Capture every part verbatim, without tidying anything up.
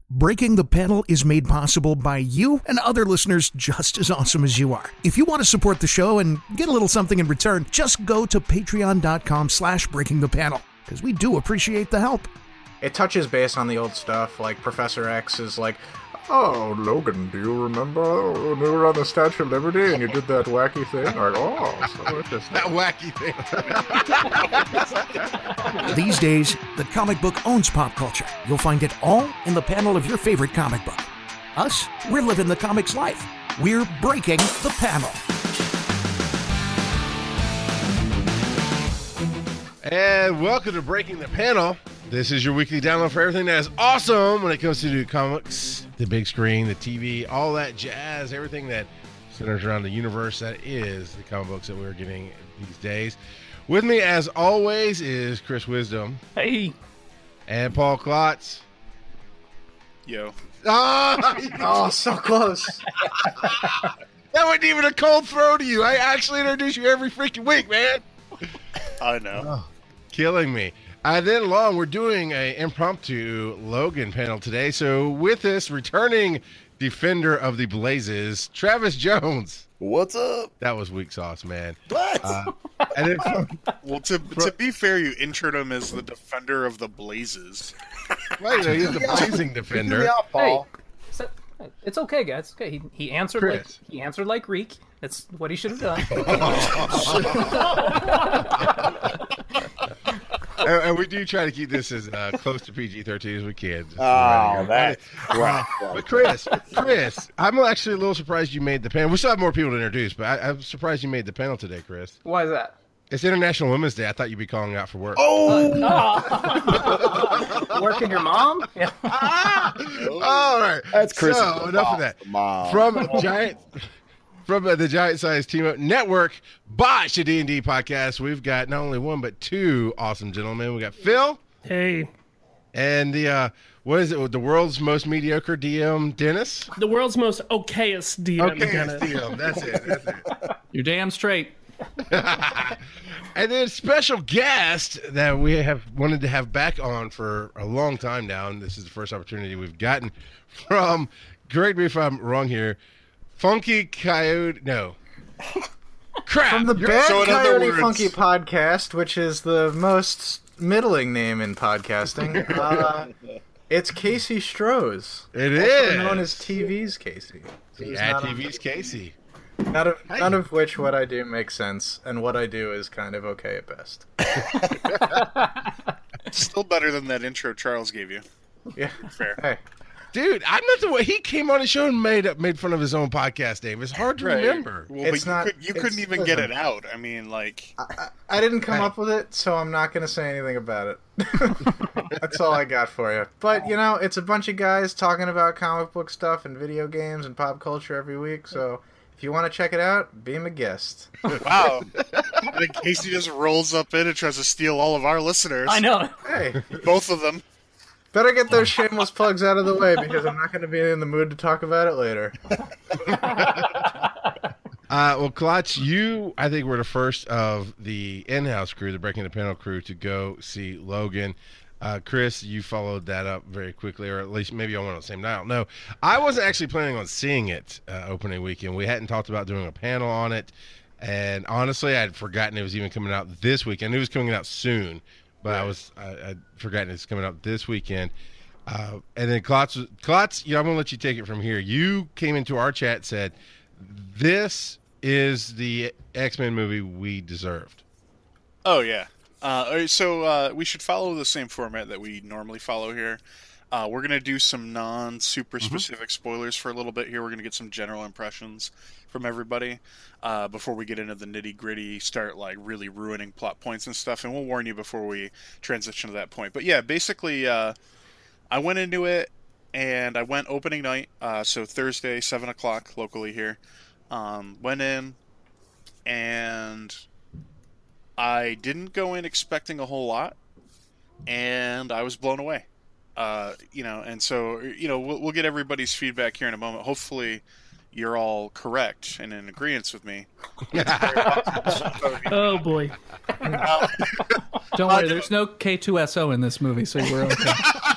Breaking the Panel is made possible by you and other listeners just as awesome as you are. If you want to support the show and get a little something in return, just go to patreon.com slash breaking the panel, because we do appreciate the help. It touches base on the old stuff, like Professor X is like, oh, Logan, do you remember when we were on the Statue of Liberty and you did that wacky thing? Like, oh, so interesting. That wacky thing. These days, the comic book owns pop culture. You'll find it all in the panel of your favorite comic book. Us, we're living the comics life. We're breaking the panel. And welcome to Breaking the Panel. This is your weekly download for everything that is awesome when it comes to comics, the big screen, the T V, all that jazz, everything that centers around the universe that is the comic books that we're getting these days. With me, as always, is Chris Wisdom. Hey. And Paul Klotz. Yo. Oh, oh so close. That wasn't even a cold throw to you. I actually introduce you every freaking week, man. I know. Oh, killing me. Uh, then along, we're doing an impromptu Logan panel today. So with us, returning defender of the Blazes, Travis Jones. What's up? That was weak sauce, man. What? Uh, and then from, well, to to be fair, you introed him as the defender of the Blazes. Well, you know, he's the blazing defender. Me out, Paul. Hey, it's okay, guys. It's okay. He he answered Chris. like he answered like Reek. That's what he should have done. and, and we do try to keep this as uh, close to P G thirteen as we can. Just oh, that's right. But Chris, Chris, I'm actually a little surprised you made the panel. We still have more people to introduce, but I, I'm surprised you made the panel today, Chris. Why is that? It's International Women's Day. I thought you'd be calling out for work. Oh! Uh, Working your mom? Yeah. All right. That's Chris. So, enough of that. Mom. From a giant... From uh, the Giant Size Team Up Network, Botch, a D and D podcast, we've got not only one, but two awesome gentlemen. We got Phil. Hey. And the, uh, what is it, the world's most mediocre D M, Dennis? The world's most okayest D M, Okayest Dennis. D M, that's it, that's it. You're damn straight. And then special guest that we have wanted to have back on for a long time now, and this is the first opportunity we've gotten from, correct me if I'm wrong here, Funky Coyote, no. Crap. From the You're- Bad so in other Coyote words- Funky podcast, which is the most middling name in podcasting, uh, it's Casey Strohs. It also is. known as T V's Casey. So he's Yeah, not T on- V's Casey. None of, Hey. none of which what I do makes sense, and what I do is kind of okay at best. Still better than that intro Charles gave you. Yeah. Fair. Hey. Dude, I'm not the way he came on the show and made up, made fun of his own podcast name. It's hard to Right. remember. Well, It's but not- you, could, you it's- couldn't even get listen. it out. I mean, like... I, I, I didn't come Hey. up with it, so I'm not going to say anything about it. That's all I got for you. But, you know, it's a bunch of guys talking about comic book stuff and video games and pop culture every week, so if you want to check it out, be my guest. Wow. And then Casey just rolls up in and tries to steal all of our listeners. I know. Hey, Both of them. better get those shameless plugs out of the way, because I'm not going to be in the mood to talk about it later. Uh, well, Klotz, you, I think, were the first of the in-house crew, the Breaking the Panel crew, to go see Logan. Uh, Chris, you followed that up very quickly, or at least maybe on one of the same night. I don't know. I wasn't actually planning on seeing it uh, opening weekend. We hadn't talked about doing a panel on it, and honestly, I had forgotten it was even coming out this weekend. It was coming out soon, but I was I, I'd forgotten it's coming out this weekend. Uh, and then Klotz, Klotz, you know, I'm gonna let you take it from here. You came into our chat and said, "This is the X-Men movie we deserved." Oh, yeah. Uh, all right, so uh, we should follow the same format that we normally follow here. Uh, we're going to do some non-super specific spoilers for a little bit here. We're going to get some general impressions from everybody uh, before we get into the nitty-gritty, start like really ruining plot points and stuff. And we'll warn you before we transition to that point. But yeah, basically, uh, I went into it, and I went opening night, uh, so Thursday, seven o'clock locally here. Um, went in, and I didn't go in expecting a whole lot, and I was blown away. Uh, you know, and so, you know, we'll, we'll get everybody's feedback here in a moment. Hopefully, you're all correct and in agreement with me. Oh, boy. Don't worry, there's no K two S O in this movie, so we're okay.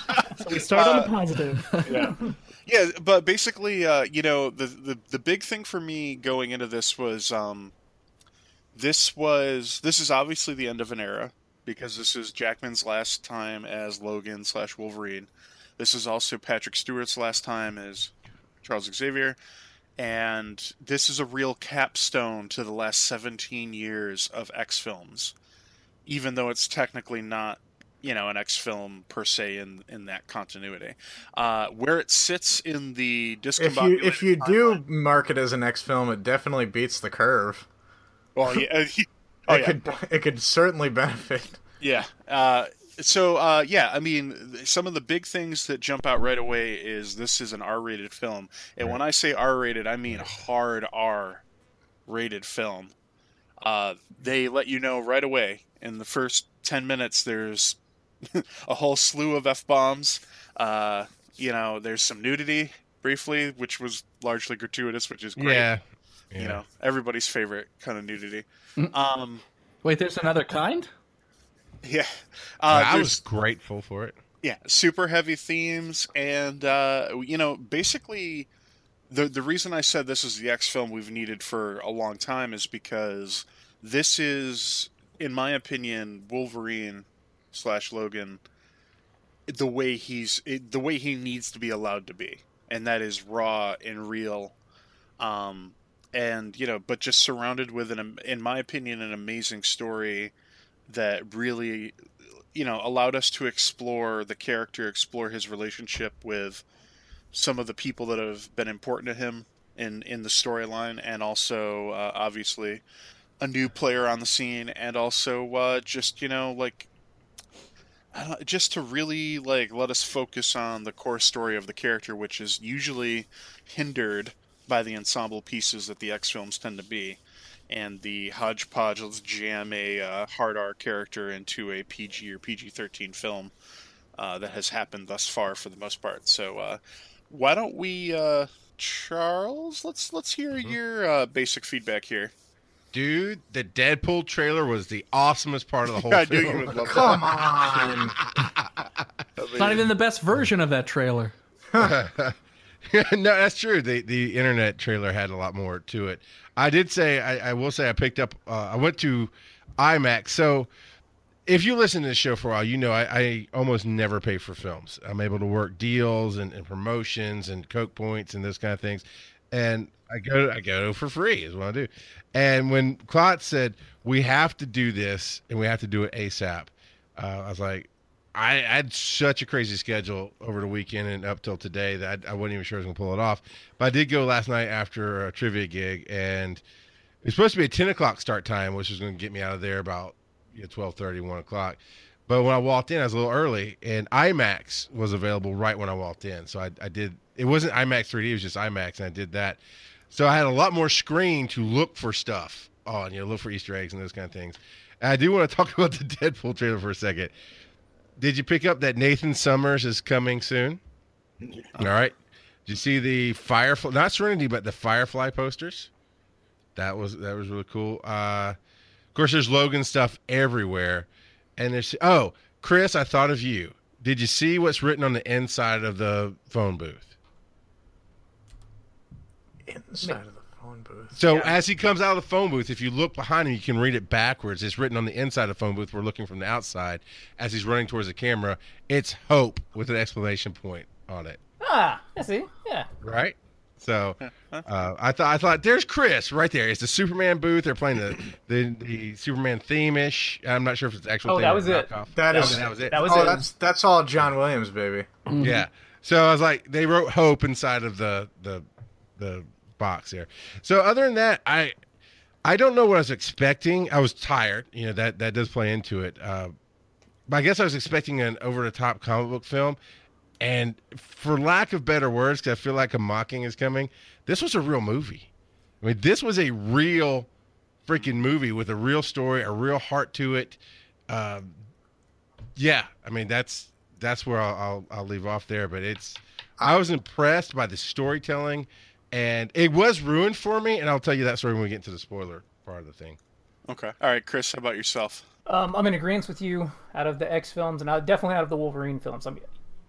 We start on Uh, a positive. yeah, yeah. But basically, uh, you know, the, the the big thing for me going into this was, um, this was this is obviously the end of an era because this is Jackman's last time as Logan slash Wolverine. This is also Patrick Stewart's last time as Charles Xavier, and this is a real capstone to the last seventeen years of X films, even though it's technically not, you know, an X film per se in in that continuity. Uh, where it sits in the If you discombobulated if you do timeline- mark it as an X film, it definitely beats The Curve. well, yeah, uh, he- oh, it yeah. could it could certainly benefit. Yeah. Uh, so, uh, yeah, I mean, some of the big things that jump out right away is this is an R-rated film. And when I say R-rated, I mean hard R-rated film. Uh, they let you know right away. In the first ten minutes, there's a whole slew of F-bombs. Uh, you know, there's some nudity, briefly, which was largely gratuitous, which is great. Yeah. You know, everybody's favorite kind of nudity. Um, Wait, there's another kind? yeah. Uh, I there's- was grateful for it. Yeah, super heavy themes, and uh, you know, basically, the the reason I said this is the X film we've needed for a long time is because this is, in my opinion, Wolverine slash Logan, the way he's it, the way he needs to be allowed to be, and that is raw and real, um, and you know, but just surrounded with an, in my opinion, an amazing story that really, you know, allowed us to explore the character, explore his relationship with some of the people that have been important to him in, in the storyline, and also, uh, obviously, a new player on the scene, and also, uh, just, you know, like, I don't, just to really, like, let us focus on the core story of the character, which is usually hindered by the ensemble pieces that the X films tend to be. And the hodgepodge, let's jam a uh, hard R character into a P G or P G thirteen film uh, that has happened thus far for the most part. So uh, why don't we, uh, Charles? Let's let's hear Mm-hmm. your uh, basic feedback here. Dude, the Deadpool trailer was the awesomest part of the whole I knew film. you would love Come that. on. It's not even the best version of that trailer. No, that's true. The the internet trailer had a lot more to it. I did say, I, I will say, I picked up. Uh, I went to IMAX. So, if you listen to this show for a while, you know I, I almost never pay for films. I'm able to work deals and, and promotions and Coke points and those kind of things, and I go I go for free is what I do. And when Klotz said we have to do this and we have to do it ASAP, uh, I was like, I, I had such a crazy schedule over the weekend and up till today that I, I wasn't even sure I was going to pull it off. But I did go last night after a trivia gig, and it was supposed to be a ten o'clock start time, which was going to get me out of there about you know, twelve thirty, one o'clock. But when I walked in, I was a little early, and IMAX was available right when I walked in. So I, I did – it wasn't IMAX three D, it was just IMAX, and I did that. So I had a lot more screen to look for stuff on, you know, look for Easter eggs and those kind of things. And I do want to talk about the Deadpool trailer for a second. Did you pick up that Nathan Summers is coming soon? All right. Did you see the Firefly, not Serenity, but the Firefly posters? That was that was really cool. Uh, of course, there's Logan stuff everywhere. And there's, oh, Chris, I thought of you. Did you see what's written on the inside of the phone booth? Inside of the phone booth. So as he comes out of the phone booth, if you look behind him, you can read it backwards. It's written on the inside of the phone booth. We're looking from the outside as he's running towards the camera. It's Hope with an exclamation point on it. Ah, I see. Yeah. Right? So uh, I thought I thought there's Chris right there. It's the Superman booth. They're playing the the, the Superman theme-ish. I'm not sure if it's the actual Oh, theme that or was it. knockoff. That That is was, that was it. That was oh, it. that's that's all John Williams, baby. Yeah. So I was like, they wrote Hope inside of the the the box there. So other than that, I I don't know what I was expecting. I was tired. You know, that that does play into it. Uh, but I guess I was expecting an over the top comic book film. And for lack of better words, because I feel like a mocking is coming, this was a real movie. I mean, this was a real freaking movie with a real story, a real heart to it. Um, yeah, I mean, that's that's where I'll, I'll I'll leave off there. But it's I was impressed by the storytelling, and it was ruined for me. And I'll tell you that story when we get into the spoiler part of the thing. Okay. All right, Chris, how about yourself? Um, I'm in agreement with you out of the X films, and out- definitely out of the Wolverine films. I mean,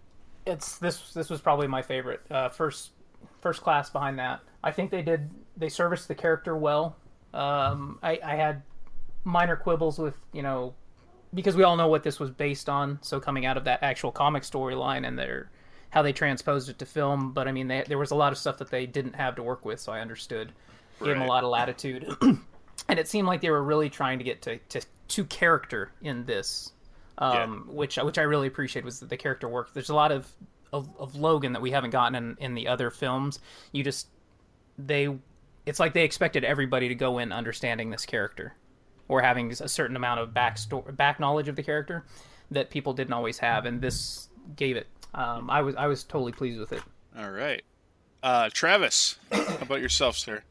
it's this this was probably my favorite. Uh, first first class behind that. I think they did they serviced the character well. Um, I, I had minor quibbles with, you know, because we all know what this was based on. So coming out of that actual comic storyline and their how they transposed it to film, but I mean, they, there was a lot of stuff that they didn't have to work with, so I understood. Gave Right. them a lot of latitude, and it seemed like they were really trying to get to to, to character in this, um, Yeah. which which I really appreciate was that the character work. There's a lot of, of of Logan that we haven't gotten in, in the other films. You just they, it's like they expected everybody to go in understanding this character, or having a certain amount of back story, back knowledge of the character that people didn't always have, and this gave it. Um, I was I was totally pleased with it. All right. Uh, Travis, how about yourself, sir?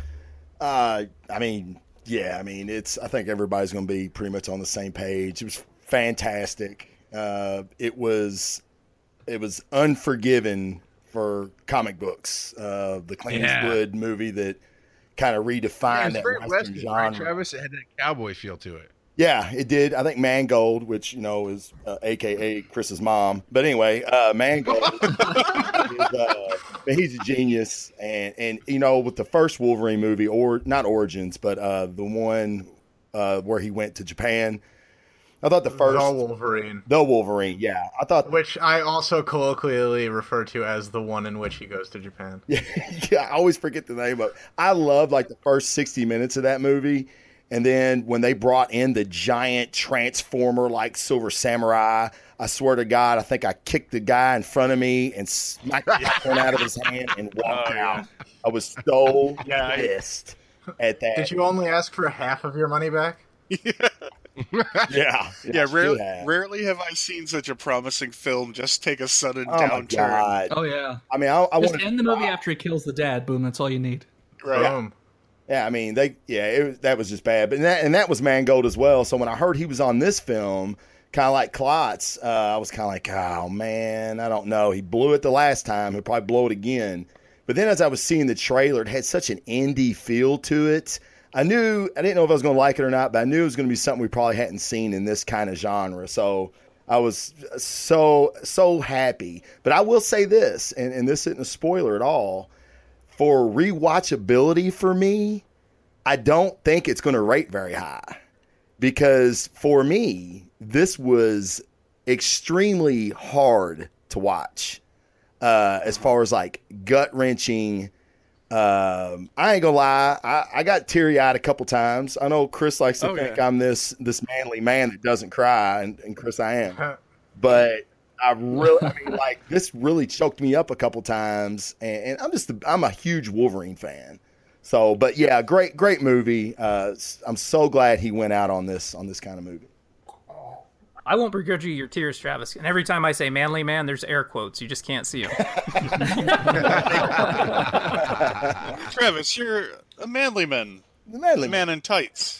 Uh, I mean, yeah, I mean, it's. I think everybody's going to be pretty much on the same page. It was fantastic. Uh, it was, it was unforgiven for comic books. Uh, the Clint Yeah. Eastwood movie that kind of Yeah, redefined it's that very Western Western, right, genre. Travis? It had that cowboy feel to it. Yeah, it did. I think Mangold, which you know is uh, A K A Chris's mom, but anyway, uh, Mangold, is, uh, he's a genius, and and you know with the first Wolverine movie, or not Origins, but uh, the one uh, where he went to Japan, I thought the first The Wolverine, the Wolverine, yeah, I thought which I also colloquially refer to as the one in which he goes to Japan. yeah, yeah, I always forget the name of. I love like the first sixty minutes of that movie. And then when they brought in the giant transformer like Silver Samurai, I swear to God, I think I kicked the guy in front of me and smacked the phone out of his hand and walked Oh, yeah. out. I was so Yeah, I- pissed at that. Did you only ask for half of your money back? Yeah, Yeah, I rarely, should have. rarely have I seen such a promising film just take a sudden Oh my downturn. God! Oh yeah. I mean, I, I Just want end the movie after he kills the dad. Boom. That's all you need. Right. Boom. Yeah, I mean, they yeah, it was, that was just bad. But and that, and that was Mangold as well. So when I heard he was on this film, kind of like Klotz, uh, I was kind of like, oh man, I don't know. He blew it the last time. He'll probably blow it again. But then as I was seeing the trailer, it had such an indie feel to it. I knew I didn't know if I was going to like it or not, but I knew it was going to be something we probably hadn't seen in this kind of genre. So I was so so happy. But I will say this, and, and this isn't a spoiler at all. For rewatchability for me, I don't think it's going to rate very high because for me, this was extremely hard to watch uh, as far as like gut wrenching. Um, I ain't gonna lie, I, I got teary eyed a couple times. I know Chris likes to Oh, think yeah. I'm this this manly man that doesn't cry, and, and Chris, I am. But I really, I mean, like this really choked me up a couple times, and, and I'm just, I'm a huge Wolverine fan. So, but yeah, great, great movie. Uh, I'm so glad he went out on this, on this kind of movie. I won't begrudge you your tears, Travis. And every time I say manly man, there's air quotes. You just can't see them. Travis, you're a manly man. The manly Man in tights.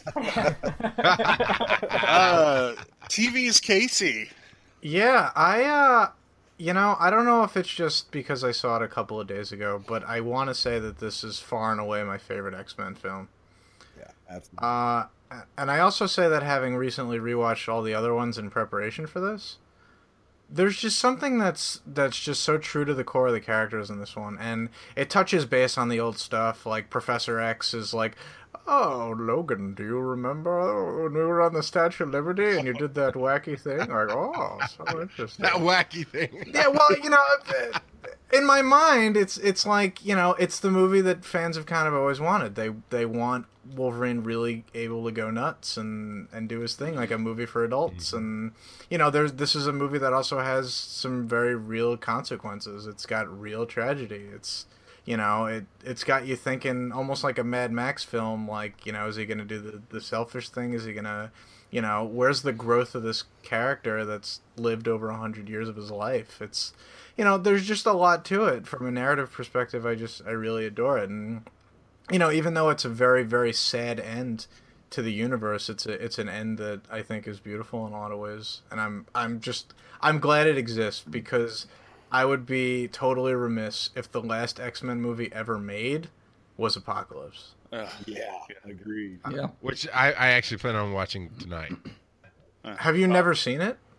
uh, T V's Casey. Yeah, I, uh, you know, I don't know if it's just because I saw it a couple of days ago, but I want to say that this is far and away my favorite X-Men film. Yeah, absolutely. Uh, and I also say that having recently rewatched all the other ones in preparation for this, there's just something that's that's just so true to the core of the characters in this one, and it touches base on the old stuff. Like Professor X is like, "Oh, Logan, do you remember when we were on the Statue of Liberty and you did that wacky thing?" Like, oh, so interesting. That wacky thing. Yeah, well, you know, in my mind, it's it's like, you know, it's the movie that fans have kind of always wanted. They they want Wolverine really able to go nuts and, and do his thing, like a movie for adults. Mm-hmm. And, you know, there's this is a movie that also has some very real consequences. It's got real tragedy. It's, you know, it, it's got you thinking almost like a Mad Max film, like, you know, is he going to do the, the selfish thing? Is he going to, you know, where's the growth of this character that's lived over a hundred years of his life? It's, you know, there's just a lot to it. From a narrative perspective, I just, I really adore it. And, you know, even though it's a very, very sad end to the universe, it's a, it's an end that I think is beautiful in a lot of ways. And I'm, I'm just, I'm glad it exists, because I would be totally remiss if the last X-Men movie ever made was Apocalypse. Ugh. Yeah, agreed. Yeah. Which I, I actually plan on watching tonight. Have you never seen it?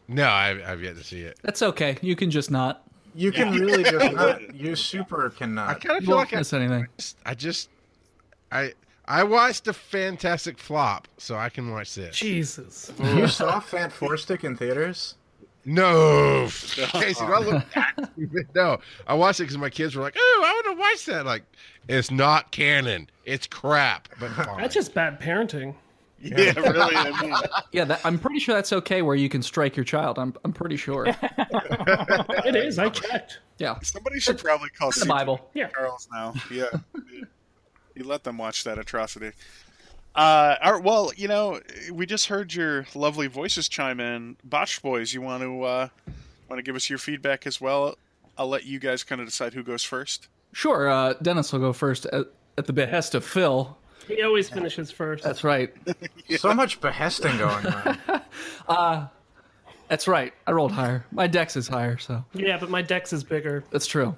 No, I've, I've yet to see it. That's okay. You can just not. You can really just not. You super I cannot. kind of You feel won't like I, miss anything. I just, I, I watched the Fantastic Flop, so I can watch this. Jesus. You saw Fant Four Stick in theaters? No, Casey, do I look that stupid? No, I watched it because my kids were like, "Oh, I want to watch that." Like, it's not canon. It's crap. But fine. That's just bad parenting. Yeah, really. I mean, Yeah, that, I'm pretty sure that's okay where you can strike your child. I'm I'm pretty sure. It is. I checked. Yeah. somebody should probably call In the Bible. Yeah. Charles now. Yeah, you let them watch that atrocity. Uh, all right, well, you know, we just heard your lovely voices chime in. Botched Boys, you want to uh, want to give us your feedback as well? I'll let you guys kind of decide who goes first. Sure. Uh, Dennis will go first at, at the behest of Phil. He always finishes first. That's right. So much behesting going on. That's right. I rolled higher. My dex is higher, so Yeah, but my dex is bigger. that's true.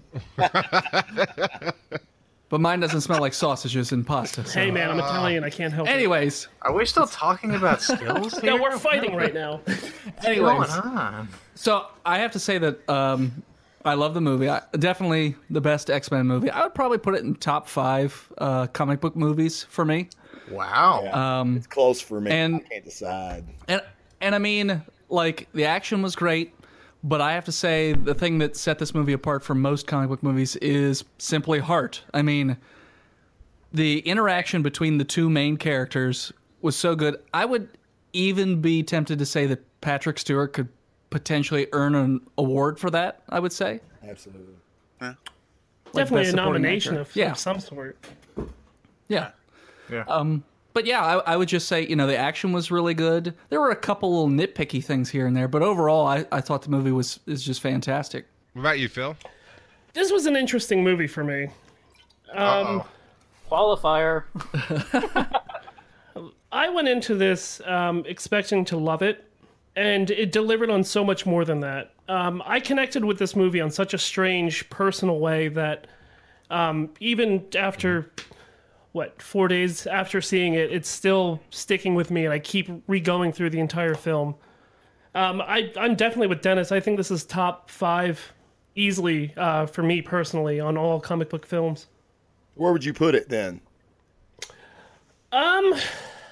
But mine doesn't smell like sausages and pasta. So. Hey, man, I'm Italian. I can't help it. Anyways, Are we still talking about skills here? No, we're fighting right now. What's anyways. going on? So I have to say that um, I love the movie. I, definitely the best X-Men movie. I would probably put it in top five uh, comic book movies for me. Wow. Um, It's close for me. and- I can't decide. and and I mean, like the action was great, but I have to say the thing that set this movie apart from most comic book movies is simply heart. I mean, the interaction between the two main characters was so good. I would even be tempted to say that Patrick Stewart could potentially earn an award for that. I would say. Absolutely. Like Definitely best a supporting nomination actor. of, Yeah. of some sort. Yeah. Yeah. Um, but yeah, I, I would just say, you know, the action was really good. There were a couple little nitpicky things here and there, but overall, I, I thought the movie was is just fantastic. What about you, Phil? This was an interesting movie for me. Um, Uh-oh. Qualifier. I went into this um, expecting to love it, and it delivered on so much more than that. Um, I connected with this movie on such a strange, personal way that um, even after, what, four days after seeing it, it's still sticking with me, and I keep re-going through the entire film. Um, I, I'm definitely with Dennis. I think this is top five easily uh, for me personally on all comic book films. Where would you put it then? Um,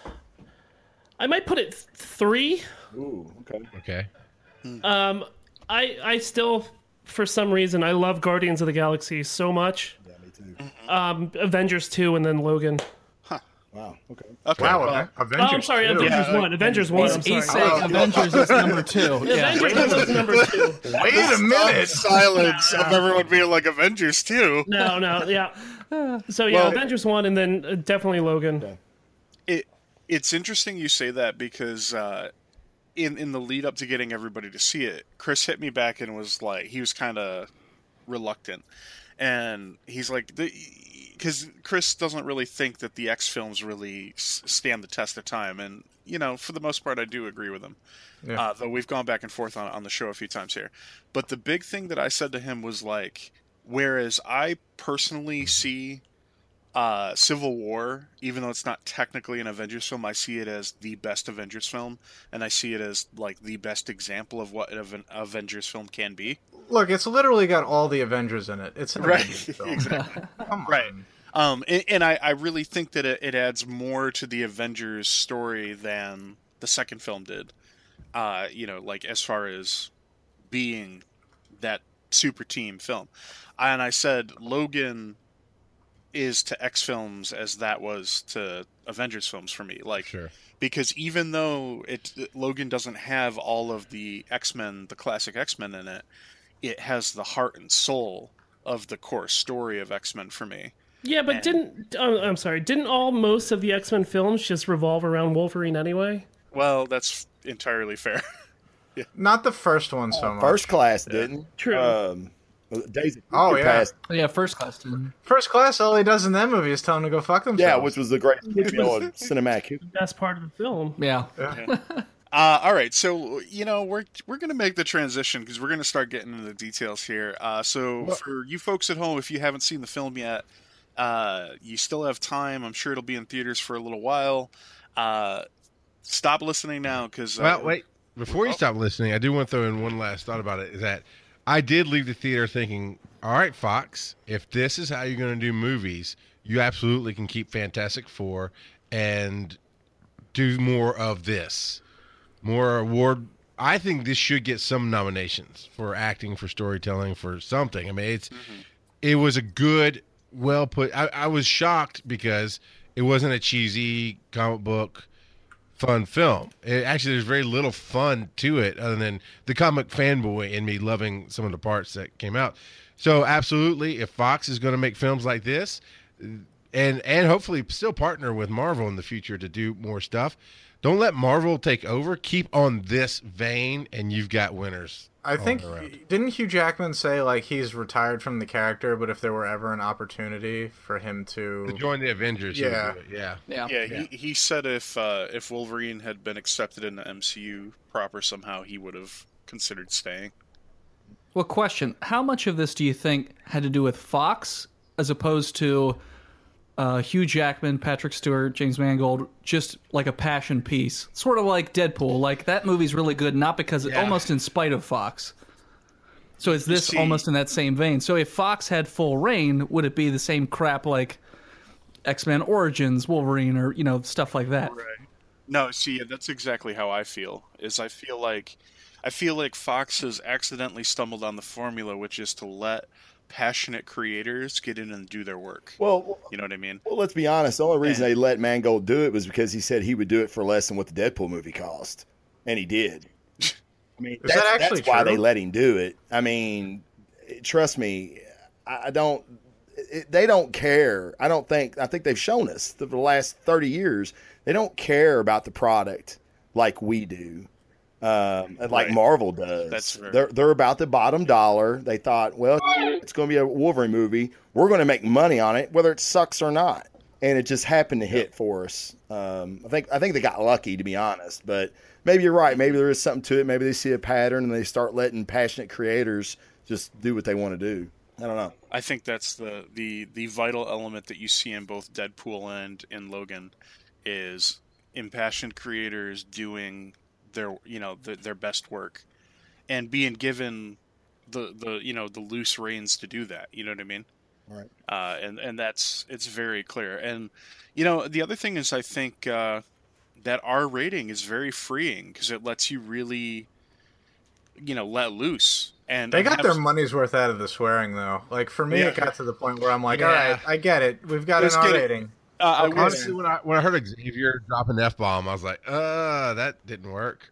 I might put it th- three. Ooh, okay. Okay. Um, I I still, for some reason, I love Guardians of the Galaxy so much. Yeah, me too. Um, Avengers two and then Logan. Wow. Okay. Okay. Wow. well, Aven- Avengers. Oh, I'm sorry, too. Avengers Yeah, one. Avengers one. I'm He's sorry. saying Avengers is number two. Yeah. Avengers one was number two. Wait a minute. silence of everyone being like Avengers too. No, no, yeah. So yeah, Well- Avengers one and then uh, definitely Logan. It it's interesting you say that because uh, in in the lead up to getting everybody to see it, Chris hit me back and was like, he was kind of reluctant, and he's like, because Chris doesn't really think that the X films really s- stand the test of time, and you know, for the most part, I do agree with him. Yeah. Uh, though we've gone back and forth on on the show a few times here, but the big thing that I said to him was like, whereas I personally see uh, Civil War, even though it's not technically an Avengers film, I see it as the best Avengers film, and I see it as like the best example of what an Avengers film can be. Look, it's literally got all the Avengers in it. It's an Right. Avengers film. Exactly. Come on. Right. Um, and, and I, I really think that it, it adds more to the Avengers story than the second film did. Uh, you know, like as far as being that super team film. And I said Logan is to X films as that was to Avengers films for me. Like, Sure. because even though it Logan doesn't have all of the X-Men, the classic X-Men in it, it has the heart and soul of the core story of X-Men for me. Yeah, but didn't uh, I'm sorry, didn't all most of the X-Men films just revolve around Wolverine anyway? Well, that's entirely fair. Not the first one so much. First Class didn't. True. Um, Days of Oh, Future yeah. Past, Yeah, first class didn't. First Class, all he does in that movie is tell him to go fuck themselves. yeah, which was the great you know, cinematic. Best part of the film. Yeah. Uh, all right, so you know we're we're gonna make the transition because we're gonna start getting into the details here. Uh, so for you folks at home, if you haven't seen the film yet, uh, you still have time. I'm sure it'll be in theaters for a little while. Uh, stop listening now because uh, Well, wait. before you stop listening, I do want to throw in one last thought about it. Is that I did leave the theater thinking, all right, Fox, if this is how you're going to do movies, you absolutely can keep Fantastic Four and do more of this, more award. I think this should get some nominations for acting, for storytelling, for something. I mean, it's mm-hmm. it was a good, well put. I, I was shocked because it wasn't a cheesy comic book fun film. It, actually, there's very little fun to it other than the comic fanboy in me loving some of the parts that came out. So absolutely, if Fox is going to make films like this, and and hopefully still partner with Marvel in the future to do more stuff, don't let Marvel take over. Keep on this vein, and you've got winners. I think, didn't Hugh Jackman say, like, he's retired from the character, but if there were ever an opportunity for him to... To join the Avengers, yeah. yeah. Yeah, yeah, yeah. He, he said if uh, if Wolverine had been accepted in the M C U proper somehow, he would have considered staying. Well, question, how much of this do you think had to do with Fox as opposed to uh, Hugh Jackman, Patrick Stewart, James Mangold, just like a passion piece? Sort of like Deadpool. Like, that movie's really good, not because, yeah. almost in spite of Fox. So is this see, almost in that same vein? So if Fox had full reign, would it be the same crap like X-Men Origins, Wolverine, or, you know, stuff like that? Right. No, see, that's exactly how I feel, is I feel like... I feel like Fox has accidentally stumbled on the formula, which is to let passionate creators get in and do their work. Well, you know what I mean? Well, let's be honest. The only reason and, they let Mangold do it was because he said he would do it for less than what the Deadpool movie cost, and he did. I mean, is that's, that actually that's why true? they let him do it. I mean, trust me, I don't. It, they don't care. I don't think. I think they've shown us for the last thirty years they don't care about the product like we do. Um, like right. Marvel does. That's fair. They're they're about the bottom dollar. They thought, well, it's going to be a Wolverine movie. We're going to make money on it, whether it sucks or not. And it just happened to hit for us. Um, I think I think they got lucky, to be honest. But maybe you're right. Maybe there is something to it. Maybe they see a pattern and they start letting passionate creators just do what they want to do. I don't know. I think that's the the the vital element that you see in both Deadpool and in Logan is impassioned creators doing their you know the, their best work and being given the the you know the loose reins to do that, you know what I mean? Right. Uh and and that's it's very clear. And you know the other thing is I think uh that R rating is very freeing because it lets you really you know let loose. And they got have... their money's worth out of the swearing though. Like for me, yeah. it got to the point where I'm like, yeah. all right, I get it. We've got Let's an R get rating. It. Uh, okay. Honestly, when I when I heard Xavier drop an F bomb, I was like, "Uh, that didn't work."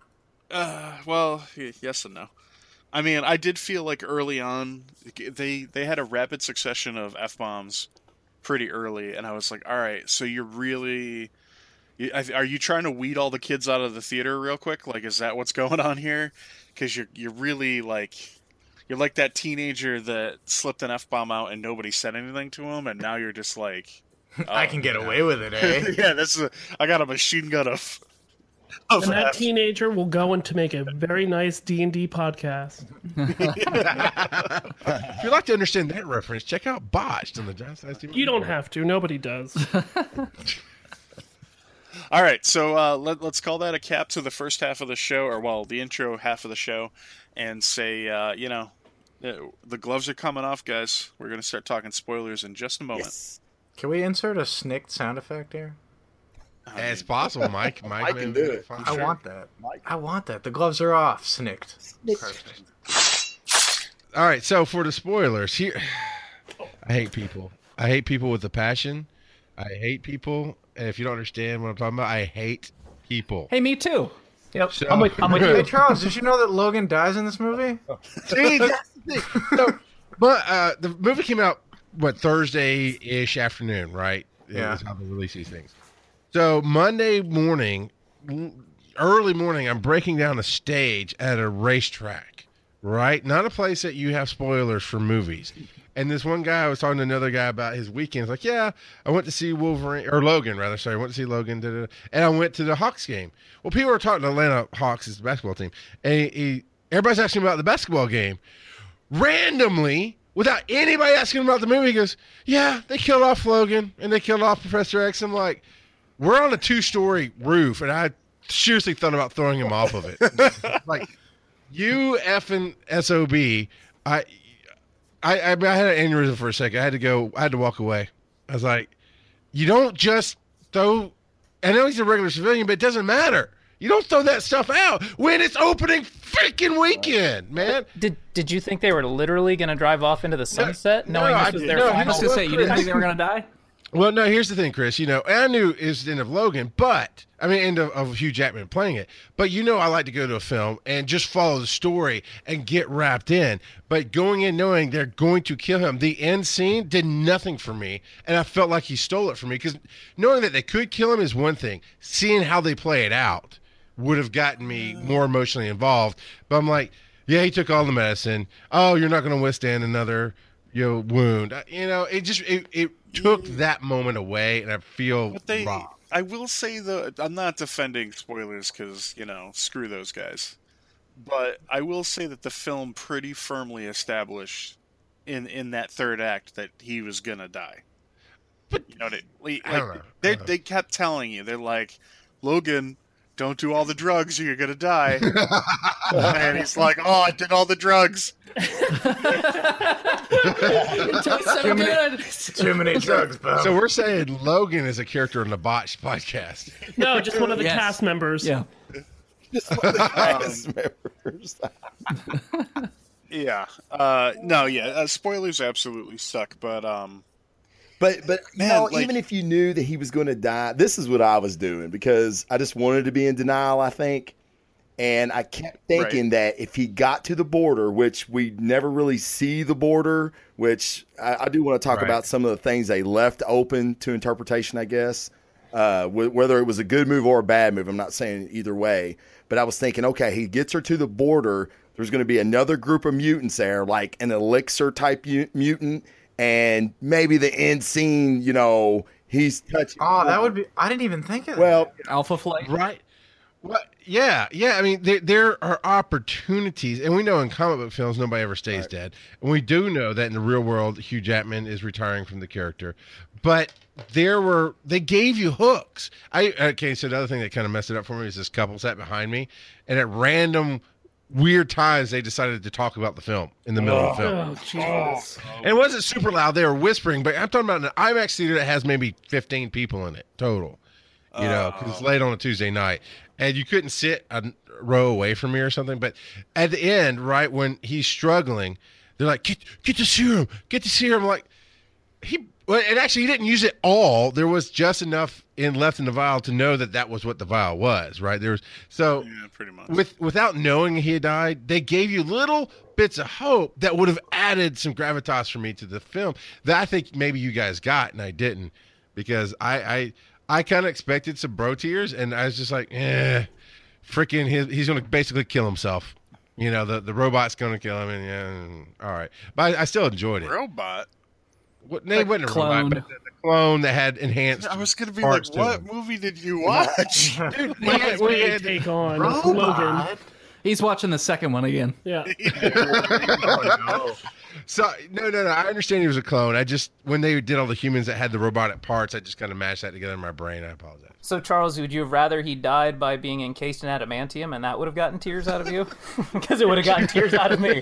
Uh, well, yes and no. I mean, I did feel like early on they they had a rapid succession of F bombs pretty early, and I was like, "All right, so you're really are you trying to weed all the kids out of the theater real quick? Like, is that what's going on here? Because you're you're really like." You're like that teenager that slipped an F bomb out and nobody said anything to him, and now you're just like. Oh, I can get yeah. away with it, eh? yeah, this is. A, I got a machine gun of. of and that F. teenager will go on to make a very nice D and D podcast. If you'd like to understand that reference, check out Botched on the John Size T V. You don't have to. Nobody does. All right, so uh, let, let's call that a cap to the first half of the show, or well, the intro half of the show, and say, uh, you know, the gloves are coming off, guys. We're going to start talking spoilers in just a moment. Yes. Can we insert a snicked sound effect here? I mean, it's possible, Mike. Mike I can do it. I sure. want that. Mike. I want that. The gloves are off. Snicked. Snicked. Perfect. All right, so for the spoilers, here, I hate people. I hate people with a passion. I hate people, and if you don't understand what I'm talking about, I hate people. Hey, me too. Yep. So, I'm with, I'm with you. Hey, Charles, did you know that Logan dies in this movie? See, that's the thing. So, but uh, the movie came out. What, Thursday-ish afternoon, right? Yeah. That's how they release these things. So Monday morning, early morning, I'm breaking down a stage at a racetrack, right? Not a place that you have spoilers for movies. And this one guy, I was talking to another guy about his weekends. Like, yeah, I went to see Wolverine, or Logan, rather. Sorry, I went to see Logan. Da, da, da, and I went to the Hawks game. Well, people are talking to Atlanta Hawks, is the basketball team. And he, he, everybody's asking about the basketball game. Randomly, without anybody asking about the movie, he goes, yeah, they killed off Logan, and they killed off Professor X. I'm like, we're on a two-story roof, and I seriously thought about throwing him off of it. Like, you effing S O B. I, I, I, I had an aneurysm for a second. I had to go. I had to walk away. I was like, you don't just throw. I know he's a regular civilian, but it doesn't matter. You don't throw that stuff out when it's opening freaking weekend, man. Did Did you think they were literally going to drive off into the sunset, no, knowing no, this I was did- their no, final? I was gonna say, you didn't think they were gonna die? Well, no, here's the thing, Chris. You know, I knew it was the end of Logan, but I mean, end of, of Hugh Jackman playing it. But you know, I like to go to a film and just follow the story and get wrapped in. But going in knowing they're going to kill him, the end scene did nothing for me, and I felt like he stole it from me because knowing that they could kill him is one thing. Seeing how they play it out would have gotten me more emotionally involved. But I'm like, yeah, he took all the medicine. Oh, you're not going to withstand another, you know, wound. Uh, You know, it just it, it took that moment away, and I feel But they, wrong. I will say though, I'm not defending spoilers because you know, screw those guys. But I will say that the film pretty firmly established in in that third act that he was gonna die. But You know, they, like, I don't know. I they don't know. they kept telling you, they're like, Logan, don't do all the drugs or you're gonna die. And he's like, oh, I did all the drugs. Too many, too many drugs, bro. So we're saying Logan is a character in the Botched podcast. No, just one of the Yes. cast members. Yeah. Cast members. Yeah. Uh, no, yeah. Uh, spoilers absolutely suck, but um, But but Man, no, like- even if you knew that he was going to die, this is what I was doing because I just wanted to be in denial, I think. And I kept thinking Right. that if he got to the border, which we never really see the border, which I, I do want to talk Right. about some of the things they left open to interpretation, I guess. Uh, wh- whether it was a good move or a bad move, I'm not saying either way. But I was thinking, okay, he gets her to the border. There's going to be another group of mutants there, like an elixir type mu- mutant, and maybe the end scene, you know, he's touching. Oh, that would be. I didn't even think of that. Well, Alpha Flight. Right. Well, yeah, yeah. I mean, there, there are opportunities, and we know in comic book films nobody ever stays dead, and we do know that in the real world, Hugh Jackman is retiring from the character. But there were they gave you hooks. I okay. So the other thing that kind of messed it up for me is this couple sat behind me, and at random weird times they decided to talk about the film in the middle of the film. Oh, Jesus. And it wasn't super loud. They were whispering, but I'm talking about an IMAX theater that has maybe fifteen people in it total. You know, because it's late on a Tuesday night. And you couldn't sit a row away from me or something. But at the end, right, when he's struggling, they're like, get, get the serum. Get the serum. I'm like, he, well, and actually, he didn't use it all. There was just enough in left in the vial to know that that was what the vial was, right? There was, so yeah, pretty much. with without knowing he had died, they gave you little bits of hope that would have added some gravitas for me to the film that I think maybe you guys got and I didn't, because I I, I kind of expected some bro tears and I was just like, eh, freaking, his, he's going to basically kill himself. You know, the, the robot's going to kill him, and yeah, and, all right. But I, I still enjoyed it. Robot. What, they wasn't a clone. robot, but the, the clone that had enhanced. I was gonna be parts like, to what him. movie did you watch? Dude, we What had- does we Ray had- take on Logan? Robot? He's watching the second one again. Yeah. Oh, no. So no, no, no. I understand he was a clone. I just when they did all the humans that had the robotic parts, I just kind of mashed that together in my brain. I apologize. So, Charles, would you have rather he died by being encased in adamantium and that would have gotten tears out of you? Because it would have gotten tears out of me.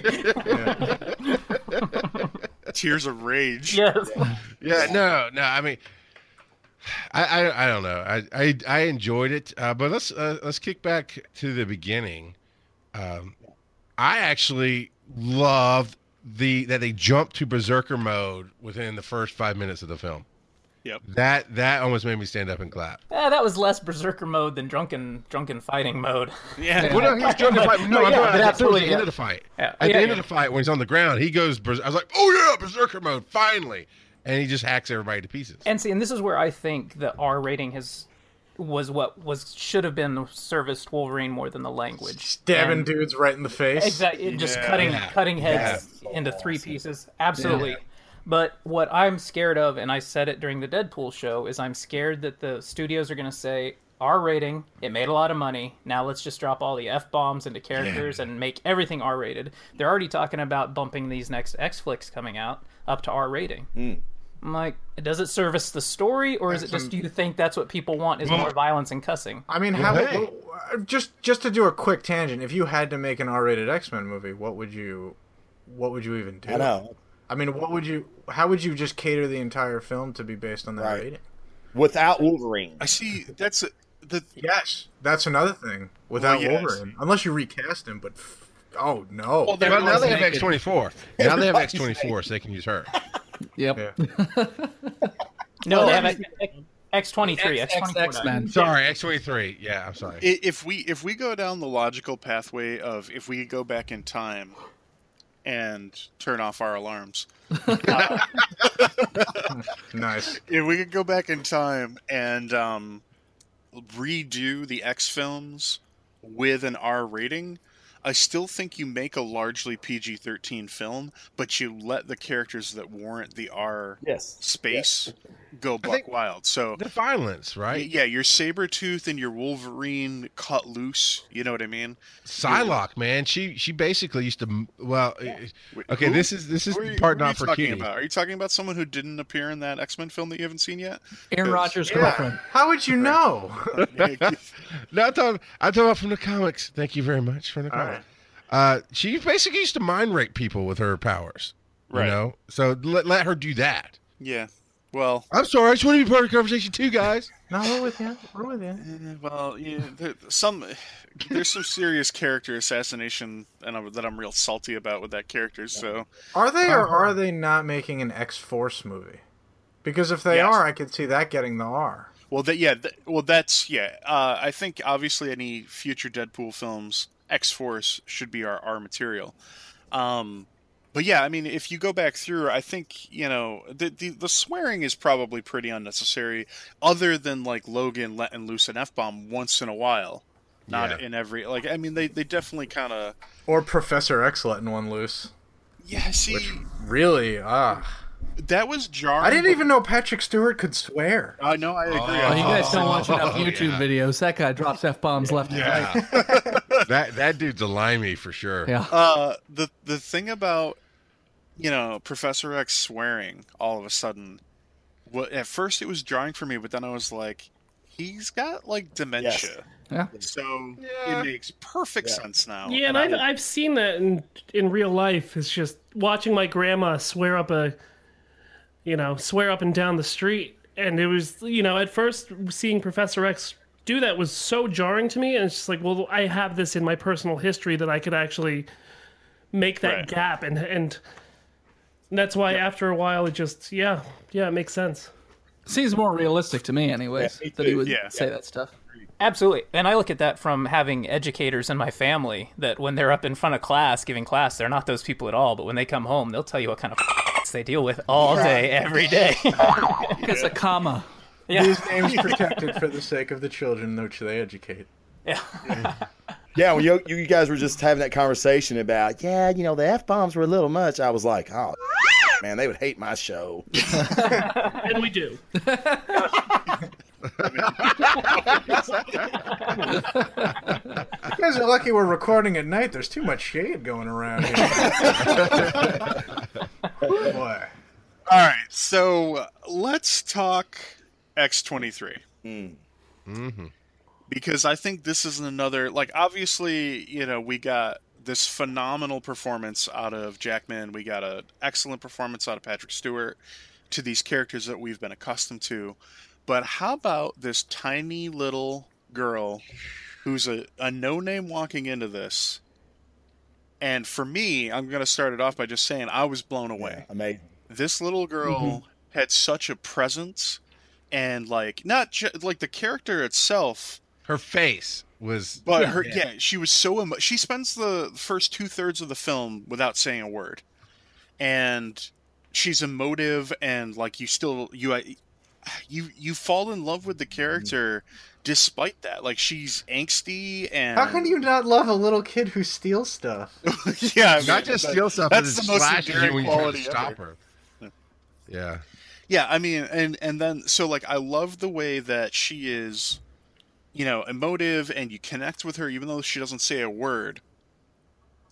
Tears of Rage. Yes. Yeah, no, no. I mean, I, I, I don't know. I, I, I enjoyed it, uh, but let's uh, let's kick back to the beginning. Um, I actually loved the that they jumped to berserker mode within the first five minutes of the film. Yep. That that almost made me stand up and clap. Eh, that was less berserker mode than drunken drunken fighting mode. Yeah. Well, no, he was drunk to fight. No, But I'm yeah, talking but about absolutely, towards the yeah. end of the fight. Yeah, At the yeah, end yeah. of the fight, when he's on the ground, he goes. berser- I was like, "Oh yeah, berserker mode, finally!" And he just hacks everybody to pieces. And see, and this is where I think the R rating has was what was should have been serviced Wolverine more than the language. Stabbing And- dudes right in the face. Exactly, just Yeah. cutting Yeah. cutting heads into three pieces. Absolutely. But what I'm scared of, and I said it during the Deadpool show, is I'm scared that the studios are going to say R rating. It made a lot of money. Now let's just drop all the F bombs into characters and make everything R rated. They're already talking about bumping these next X flicks coming out up to R rating. I'm like, does it service the story, or is it just, do you think that's what people want, is more violence and cussing? I mean, how, hey. just just to do a quick tangent, if you had to make an R-rated X-Men movie, what would you, what would you even do? I know. I mean, what would you, how would you just cater the entire film to be based on that Right. rating? Without Wolverine. I see. That's a, the Yes, that's another thing. Without Well, yes. Wolverine, unless you recast him, but f- oh no. Well, Well, now they have naked. X twenty-four. Now they have Everybody's X twenty-four, so they can use her. Yep. Yeah. No, they have X- X twenty-three. X twenty-four. X-Men. Sorry, X twenty-three. Yeah, I'm sorry. I- if we if we go down the logical pathway of if we go back in time and turn off our alarms, uh, Nice. if we could go back in time and um, redo the X films with an R rating, I still think you make a largely P G thirteen film, but you let the characters that warrant the R Yes. space go buck think- wild. So The violence, right? yeah, your Sabretooth and your Wolverine cut loose. You know what I mean? Psylocke, man, she she basically used to. Well, Wait, okay, who- this is this is who are the you- part who are not you for talking Kitty. about? Are you talking about someone who didn't appear in that X-Men film that you haven't seen yet? Aaron Because- Rodgers' Yeah. girlfriend. How would you know? No, I'm talking, I'm talking about from the comics. Thank you very much from the All comics. Uh, she basically used to mind rape people with her powers. You Right. know, so let let her do that. Yeah. Well, I'm sorry, I just want to be part of the conversation too, guys. No, we're with you. We're with you. eh, well, yeah, there, some there's some serious character assassination, and I'm, that I'm real salty about with that character. So Are they or are they not making an X-Force movie? Because if they Yes. are, I could see that getting the R. well, that yeah, th- well that's yeah. Uh, I think obviously any future Deadpool films, X Force should be our our material. Um, But yeah, I mean, if you go back through, I think, you know, the, the the swearing is probably pretty unnecessary, other than like Logan letting loose an F bomb once in a while, not Yeah. in every like. I mean, they they definitely kind of Or Professor X letting one loose. yeah. See, Really? Ah. that was jarring. I didn't even know Patrick Stewart could swear. I know. I agree. Well, you guys don't watch enough Oh, YouTube yeah. videos. That guy drops F bombs left and right. Yeah, that that dude's a limey for sure. Yeah. Uh, the the thing about, you know, Professor X swearing all of a sudden, well, at first it was jarring for me, but then I was like, he's got like dementia, Yeah. so Yeah. it makes perfect Yeah. sense now. Yeah, and I've, I, I've seen that in in real life. It's just watching my grandma swear up a, you know, swear up and down the street. And it was, you know, at first seeing Professor X do that was so jarring to me. And it's just like, well, I have this in my personal history that I could actually make that Right. gap. And, and that's why after a while it just, yeah, yeah, it makes sense. Seems more realistic to me, anyways, Yeah, me that he too. would Yeah. say that stuff. Absolutely. And I look at that from having educators in my family that when they're up in front of class giving class, they're not those people at all. But when they come home, they'll tell you what kind of they deal with all day, every day. It's a comma. Yeah. These names protected for the sake of the children which they educate. Yeah. Yeah, when you, you guys were just having that conversation about, yeah, you know, the F bombs were a little much, I was like, oh, man, they would hate my show. And we do. You guys are lucky we're recording at night. There's too much shade going around here. Boy. all right, so uh, let's talk X twenty-three. Mm-hmm. Because I think this is another, like, obviously, you know, we got this phenomenal performance out of Jackman. We got an excellent performance out of Patrick Stewart to these characters that we've been accustomed to. But how about this tiny little girl who's a, a no-name walking into this? And for me, I'm going to start it off by just saying I was blown away. Amazing. This little girl Mm-hmm. had such a presence, and, like, not ju- like the character itself, Her face was. but her, yeah, she was so. Emo- she spends the first two thirds of the film without saying a word, and she's emotive, and like you still you you you fall in love with the character despite that. Like she's angsty, and How can you not love a little kid who steals stuff? yeah, I mean, Not just that- steal stuff, but That's it the most slashes you endearing when you try to quality stop ever. her. Yeah. Yeah, I mean, and and then so like I love the way that she is, you know, emotive, and you connect with her even though she doesn't say a word.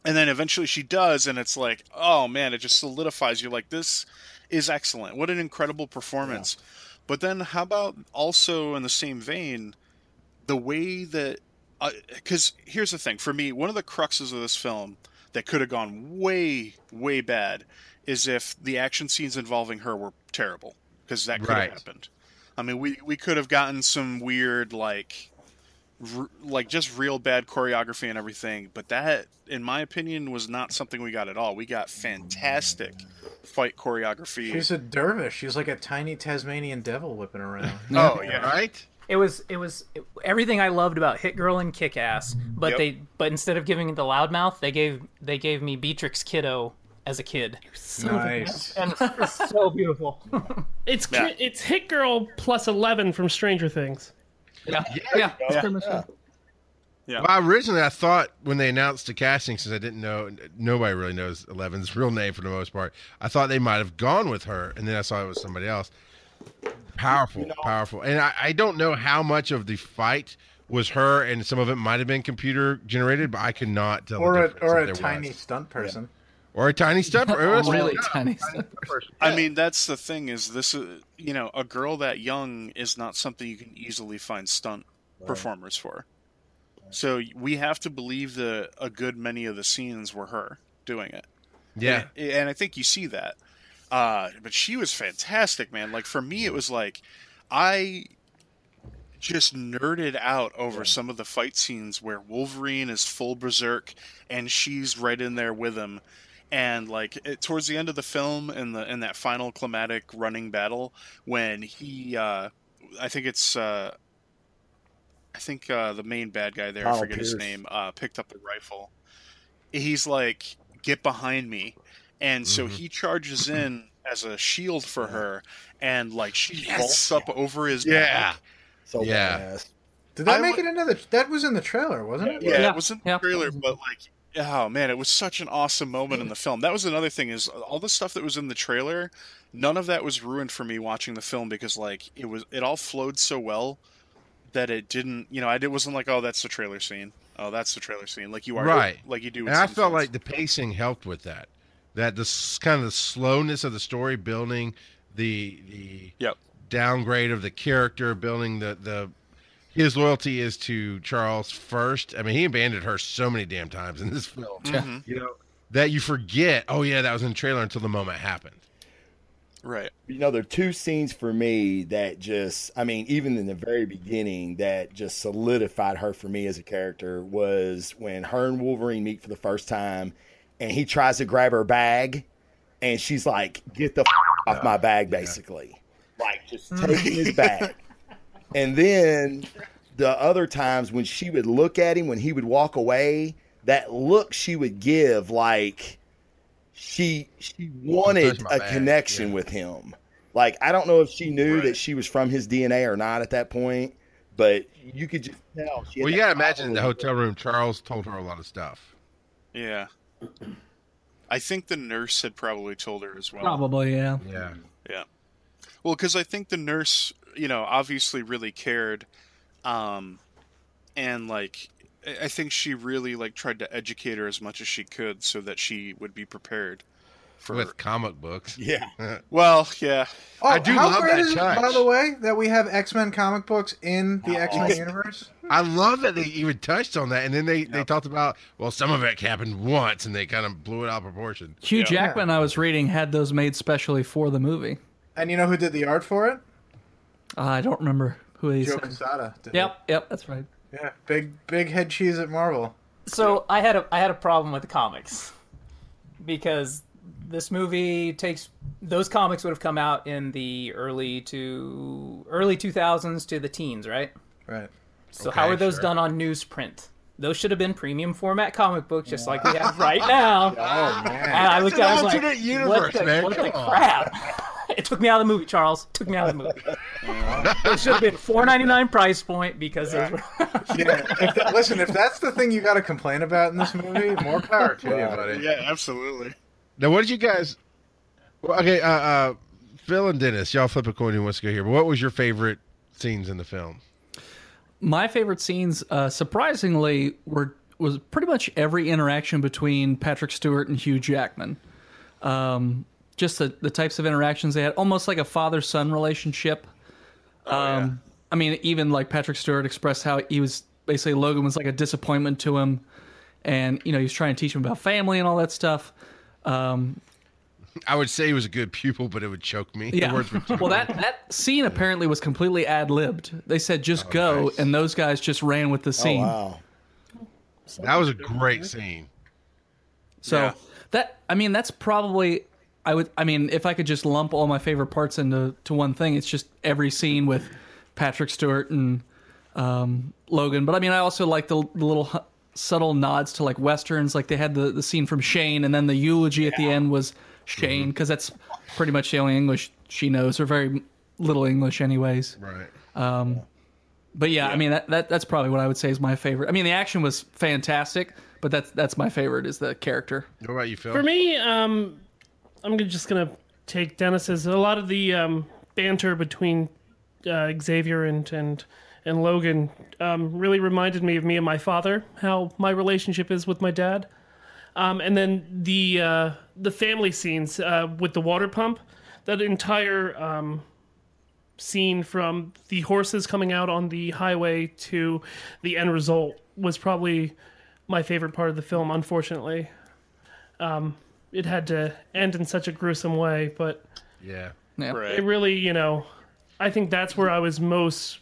And then eventually she does, and it's like, oh man, it just solidifies. You're like, this is excellent. What an incredible performance. Yeah. But then how about also in the same vein, the way that, because uh, here's the thing. For me, one of the cruxes of this film that could have gone way, way bad is if the action scenes involving her were terrible, because that could right. have happened. I mean, we, we could have gotten some weird, like, r- like just real bad choreography and everything, but that, in my opinion, was not something we got at all. We got fantastic fight choreography. She's a dervish. She's like a tiny Tasmanian devil whipping around. Oh, yeah. Right? It was it was it, everything I loved about Hit Girl and Kick Ass, but Yep. they but instead of giving it the loudmouth, they gave they gave me Beatrix Kiddo as a kid. Nice. And it's, it's so beautiful. It's Yeah. ki- it's Hit Girl plus eleven from Stranger Things. yeah. Yeah, that's Yeah. pretty much it. Yeah. Well, originally I thought when they announced the casting, since I didn't know, nobody really knows Eleven's real name for the most part, I thought they might have gone with her, and then I saw it was somebody else. Powerful, powerful. And I, I don't know how much of the fight was her, and some of it might have been computer generated, but I could not tell Or the a difference or if a there tiny was. stunt person. Or a tiny step. Really tiny. I mean, that's the thing is this, uh, you know, a girl that young is not something you can easily find stunt performers for. So we have to believe that a good many of the scenes were her doing it. Yeah. And, and I think you see that. Uh, but she was fantastic, man. Like, for me, it was like, I just nerded out over some of the fight scenes where Wolverine is full berserk and she's right in there with him. And like it, towards the end of the film, in the in that final climatic running battle, when he, uh, I think it's, uh, I think uh, the main bad guy there, I Donald forget his Pierce. name, uh, picked up the rifle. He's like, "Get behind me!" And so he charges in as a shield for her, and like she vaults up over his Yeah. back. So Yeah. badass. Did that I make would- it into the? That was in the trailer, wasn't it? Yeah, Yeah. it was in the Yeah. trailer, but like, oh man, it was such an awesome moment in the film. That was another thing is all the stuff that was in the trailer. None of that was ruined for me watching the film because like it was, it all flowed so well that it didn't, you know, I did wasn't like, oh, that's the trailer scene. Oh, that's the trailer scene. Like you are, Right. like you do. With And I some felt films. like the pacing helped with that. That the s- kind of the slowness of the story, building the the Yep. downgrade of the character, building the the his loyalty is to Charles first. I mean, he abandoned her so many damn times in this film. Mhm. You know that you forget. Oh yeah, that was in the trailer until the moment happened. Right. You know, there are two scenes for me that just, I mean, even in the very beginning, that just solidified her for me as a character was when her and Wolverine meet for the first time, and he tries to grab her bag, and she's like, "Get the f- off my bag," basically. Like, just taking his bag. And then the other times when she would look at him, when he would walk away, that look she would give, like, she she wanted touch my a bag, connection yeah. with him. Like, I don't know if she knew Right. that she was from his D N A or not at that point, but you could just tell. She had Well, you that gotta imagine in the rivalry. hotel room, Charles told her a lot of stuff. Yeah. I think the nurse had probably told her as well. Probably, yeah. Yeah. Yeah. Well, because I think the nurse, you know, obviously really cared, um, and like, I I think she really like tried to educate her as much as she could so that she would be prepared for. With comic books. Yeah. Well, yeah, Oh, I do how love great that is it, touch. by the way, that we have X-Men comic books in the X-Men universe? I love that they even touched on that, and then they, they talked about, well, some of it happened once, and they kind of blew it out of proportion. Hugh Yeah. Jackman, I was reading, had those made specially for the movie. And you know who did the art for it? Uh, I don't remember who he Joe said. Quesada did Yep, yep, that's right. it. Yeah, big big head cheese at Marvel. So I had a I had a problem with the comics because this movie takes those comics would have come out in the early to early two thousands to the teens, right? Right. So Okay, how are those sure. done on newsprint? Those should have been premium format comic books, just like we have right now. Oh And man. I looked at it, I was like, alternate what universe, the, man, what the come on. crap? It took me out of the movie, Charles. It took me out of the movie. It should have been four ninety-nine price point because those were... Yeah. If that, listen, if that's the thing you got to complain about in this movie, more power to you, buddy. yeah, absolutely. Now, what did you guys? Well, okay, uh, uh, Phil and Dennis, y'all flip a coin who wants to go here. But what was your favorite scenes in the film? My favorite scenes, uh, surprisingly, were was pretty much every interaction between Patrick Stewart and Hugh Jackman. Um, just the, the types of interactions they had, almost like a father-son relationship. Oh, um, yeah. I mean, even like Patrick Stewart expressed how he was basically Logan was like a disappointment to him, and you know he was trying to teach him about family and all that stuff. Um, I would say he was a good pupil, but it would choke me. The yeah. words were too Well, that that scene apparently was completely ad-libbed. They said just Oh, go, nice. and those guys just ran with the Oh, scene. wow. That was a great scene. So Yeah. that I mean that's probably I would I mean if I could just lump all my favorite parts into to one thing, it's just every scene with Patrick Stewart and um, Logan. But I mean I also like the, the little hu- subtle nods to like westerns, like they had the, the scene from Shane, and then the eulogy at the end was Shane, because that's pretty much the only English she knows, or very little English anyways. Right. Um, but yeah, I mean that, that that's probably what I would say is my favorite. I mean the action was fantastic, but that's that's my favorite is the character. What about you, Phil? For me, um, I'm gonna- just gonna take Dennis's. A lot of the um, banter between uh, Xavier and and and Logan um, really reminded me of me and my father. How my relationship is with my dad. Um, and then the uh, the family scenes uh, with the water pump. That entire um, scene from the horses coming out on the highway to the end result was probably my favorite part of the film. Unfortunately. Um, it had to end in such a gruesome way, but Yeah. Yeah. Right. it really, you know, I think that's where I was most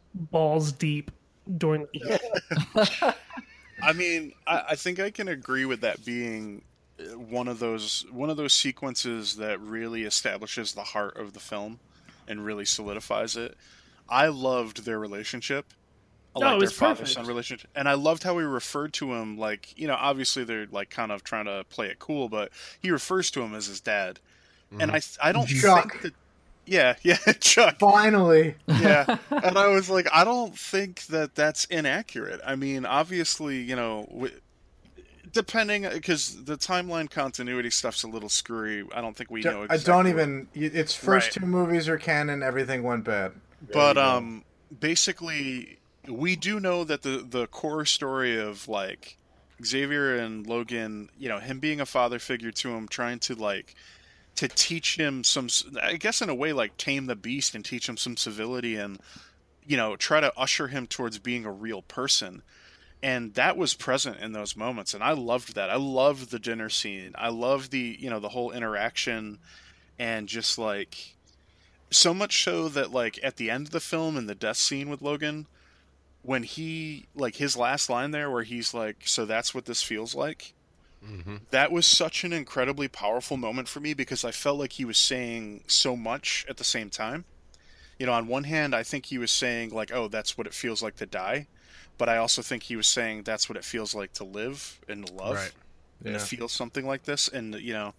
balls deep during the film. I mean, I, I think I can agree with that being uh, one of those one of those sequences that really establishes the heart of the film and really solidifies it. I loved their relationship. I No, liked it their was father-son perfect. relationship, and I loved how he referred to him like, you know, obviously they're like kind of trying to play it cool, but he refers to him as his dad, and I I don't Chuck. think that. Yeah, yeah, Chuck. Finally. Yeah, and I was like, I don't think that that's inaccurate. I mean, obviously, you know, w- depending, because the timeline continuity stuff's a little screwy. I don't think we know. I Exactly don't what- even. Its first Right. two movies are canon. Everything went bad. But um, basically, we do know that the the core story of like Xavier and Logan, you know, him being a father figure to him, trying to like to teach him some, I guess in a way, like tame the beast and teach him some civility and, you know, try to usher him towards being a real person. And that was present in those moments. And I loved that. I loved the dinner scene. I loved the, you know, the whole interaction, and just like, so much so that like at the end of the film in the death scene with Logan, when he, like his last line there where he's like, so that's what this feels like. Mm-hmm. That was such an incredibly powerful moment for me, because I felt like he was saying so much at the same time. You know, on one hand, I think he was saying like, oh, that's what it feels like to die. But I also think he was saying that's what it feels like to live and to love, Right. and Yeah. to feel something like this. And, you know,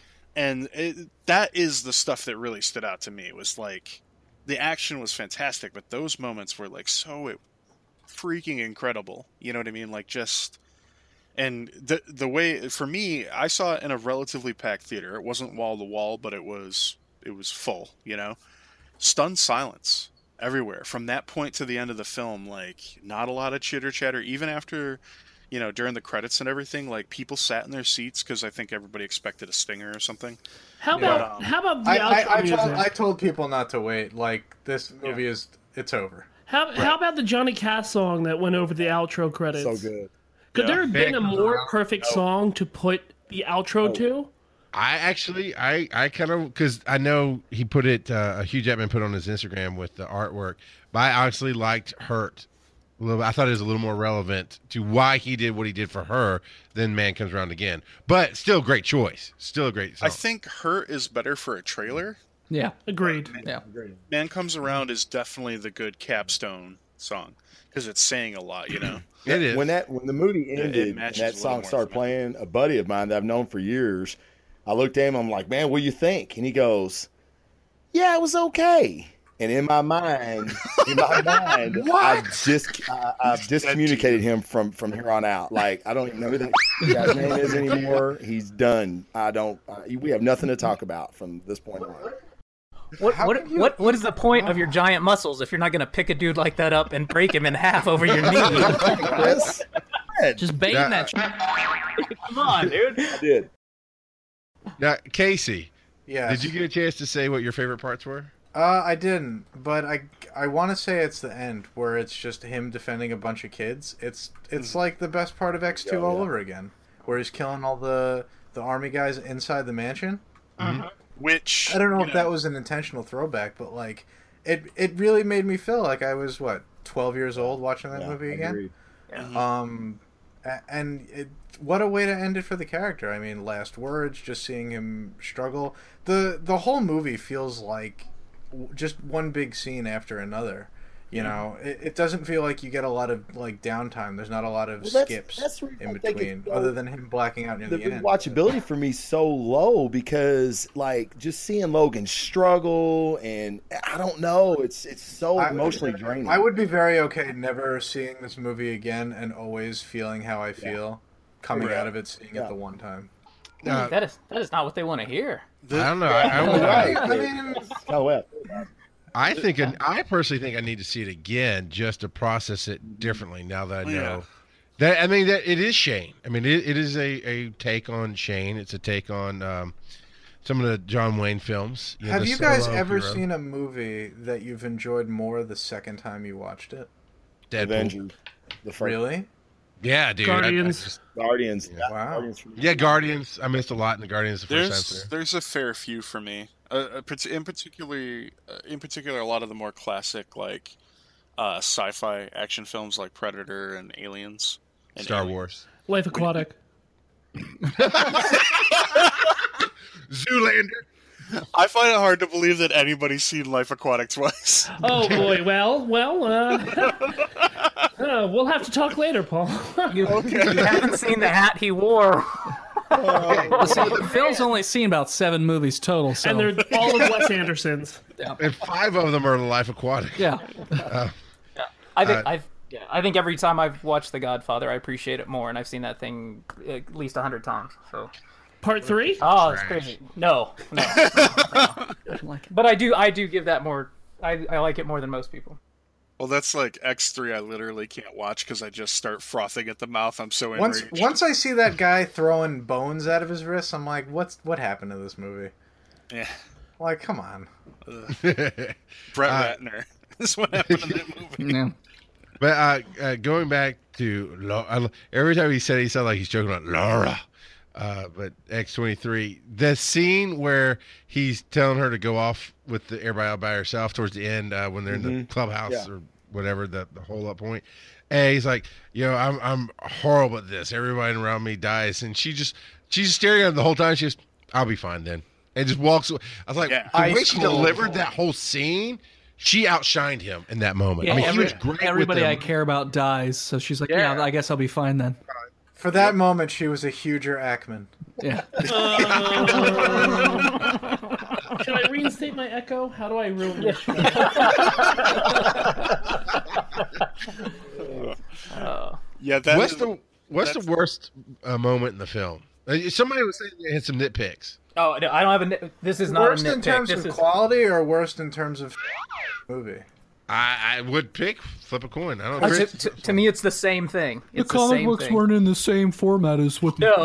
and it, that is the stuff that really stood out to me. It was like, the action was fantastic, but those moments were like so freaking incredible. You know what I mean? Like just... And the the way, for me, I saw it in a relatively packed theater. It wasn't wall to wall, but it was it was full. You know, stunned silence everywhere from that point to the end of the film. Like, not a lot of chitter chatter, even after, you know, during the credits and everything. Like, people sat in their seats because I think everybody expected a stinger or something. How about But, um, how about the I, outro I, I music? told I told people not to wait. Like, this movie is it's over. how how about the Johnny Cash song that went over the outro credits? So good. Could Yeah. there have been a Big- more perfect song to put the outro to? I actually, I, I kind of, because I know he put it, uh, Hugh Jackman put on his Instagram with the artwork, but I honestly liked Hurt a little bit. I thought it was a little more relevant to why he did what he did for her than Man Comes Around Again. But still a great choice. Still a great song. I think Hurt is better for a trailer. Yeah. Agreed. Yeah. Man Comes Around is definitely the good capstone song, because it's saying a lot, you know? it is. When that when the movie it ended and matches that a little song more started for me. playing, a buddy of mine that I've known for years, I looked at him. I'm like, man, what do you think? And he goes, yeah, it was okay. And in my mind, in my mind, I just I, I've discommunicated him from from here on out. Like, I don't even know who that guy's name is anymore. He's done. I don't. Uh, we have nothing to talk about from this point on. What How what could you- what what is the point of your giant muscles if you're not going to pick a dude like that up and break him in half over your knee? Chris, did. Just baiting Yeah. that. Shit. Come on, dude. I did. Now, Casey, Yeah. did you get a chance to say what your favorite parts were? Uh, I didn't, but I, I want to say it's the end where it's just him defending a bunch of kids. It's it's like the best part of X two Yeah, all yeah. over again, where he's killing all the the army guys inside the mansion. Which I don't know you if that was an intentional throwback, but like, it it really made me feel like I was what twelve years old watching that Yeah, movie I again. agree. Um, a- and it, what a way to end it for the character. I mean, last words, just seeing him struggle. The the whole movie feels like w- just one big scene after another. You know, it, it doesn't feel like you get a lot of like downtime. There's not a lot of Well, that's- skips that's the reason in I think between, it's so- other than him blacking out near The the, end. rewatchability for me is so low because like just seeing Logan struggle and I don't know, it's it's so I- emotionally draining. I would be very okay never seeing this movie again and always feeling how I feel coming Yeah. out of it, seeing Yeah. it the one time. Uh, that is that is not what they want to hear. I don't know. I, I, would- Right. I mean, Oh well. I think I personally think I need to see it again just to process it differently now that I know. Yeah. That I mean that it is Shane. I mean it, it is a, a take on Shane. It's a take on um, some of the John Wayne films. know, have the you guys solo ever hero. seen a movie that you've enjoyed more the second time you watched it? Deadpool? Avengers. The first Really? Yeah, dude. I- I Guardians. just- Guardians. Yeah. Wow. Guardians for me. yeah, Guardians. I missed a lot in the Guardians the first There's time. there's a fair few for me. Uh, uh, part- in particular, uh, in particular, a lot of the more classic like uh, sci-fi action films like Predator and Aliens. And Star Alien. Wars. Life Aquatic. Zoolander. I find it hard to believe that anybody's seen Life Aquatic twice. Oh boy. Well, well. Uh, uh, we'll have to talk later, Paul. You, you haven't seen the hat he wore. Well, see, Phil's only seen about seven movies total, so And they're all of Wes Anderson's. And five of them are the Life Aquatic. yeah. I think Uh, I've yeah, I think every time I've watched The Godfather, I appreciate it more, and I've seen that thing at least a hundred times. So, Part three. oh, it's crazy. No, no, Like, but I do, I do give that more. I, I like it more than most people. Well, that's like X three. I literally can't watch because I just start frothing at the mouth. I'm so Once enraged. once I see that guy throwing bones out of his wrists, I'm like, what's what happened to this movie? Yeah, Like, come on. Brett Ratner. That's what happened in that movie. yeah. But uh, uh, going back to Lo- I lo- every time he said it, he sounded like he's joking about Laura. Uh, but X twenty-three, the scene where he's telling her to go off with the, everybody all by herself towards the end uh, when they're in the clubhouse Yeah. or whatever, the, the whole up point. And he's like, you know, I'm I'm horrible at this. Everybody around me dies. And she just, she's just staring at him the whole time. She just, I'll be fine then. And just walks away. I was like, Yeah. the way Ice she cold. delivered that whole scene, she outshined him in that moment. Yeah, I mean, every- he was great everybody with I them. care about dies, so she's like, yeah. Yeah. I guess I'll be fine then. For that moment, she was a huger Ackman. Yeah. Should I reinstate my echo? How do I ruin this? Yeah, that What's is- the what's the that's- worst uh, moment in the film? Uh, Somebody was saying they had some nitpicks. Oh, no, I don't have a. nit- This is not Worst a nitpick. in terms this of is, quality or worst in terms of movie? I, I would pick flip a coin. I don't Uh, know. to, to, to me, it's the same thing. It's the comic same books thing. weren't in the same format as what. No.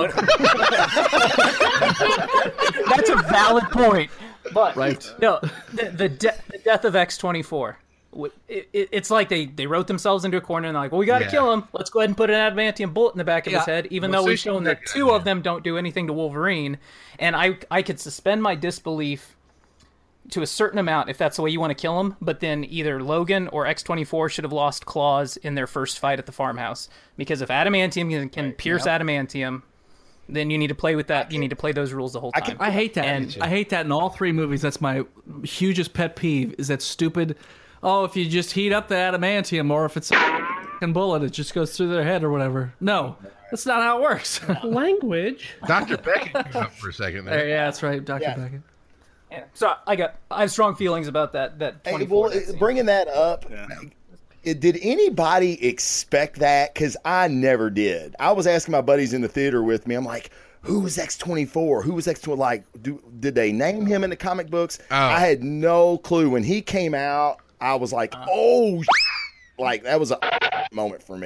That's a valid point. But Right. no, the the, de- the death of X twenty-four. It, it, it's like they, they wrote themselves into a corner and they're like, well, we got to Yeah. kill him. Let's go ahead and put an adamantium bullet in the back of his Yeah. head, even Well, though so we've she- shown that two of them don't do anything to Wolverine. And I I could suspend my disbelief to a certain amount if that's the way you want to kill him, but then either Logan or X twenty-four should have lost claws in their first fight at the farmhouse. Because if adamantium can, can pierce adamantium, then you need to play with that. You need to play those rules the whole time. I hate that. And- I hate that in all three movies. That's my hugest pet peeve. Is that stupid? Oh, if you just heat up the adamantium, or if it's a f***ing bullet, it just goes through their head or whatever. No, that's not how it works. Language. Doctor Beckett came up for a second there. yeah, that's right, Doctor Yeah. Beckett. Yeah. So I got I have strong feelings about that. That Hey, twenty-four. well, bringing that up, it, did anybody expect that? Because I never did. I was asking my buddies in the theater with me. I'm like, who was X twenty-four? Who was X twenty-four? Like, do, did they name him in the comic books? Oh. I had no clue. When he came out, I was like, oh, sh-. Like, that was a moment for me.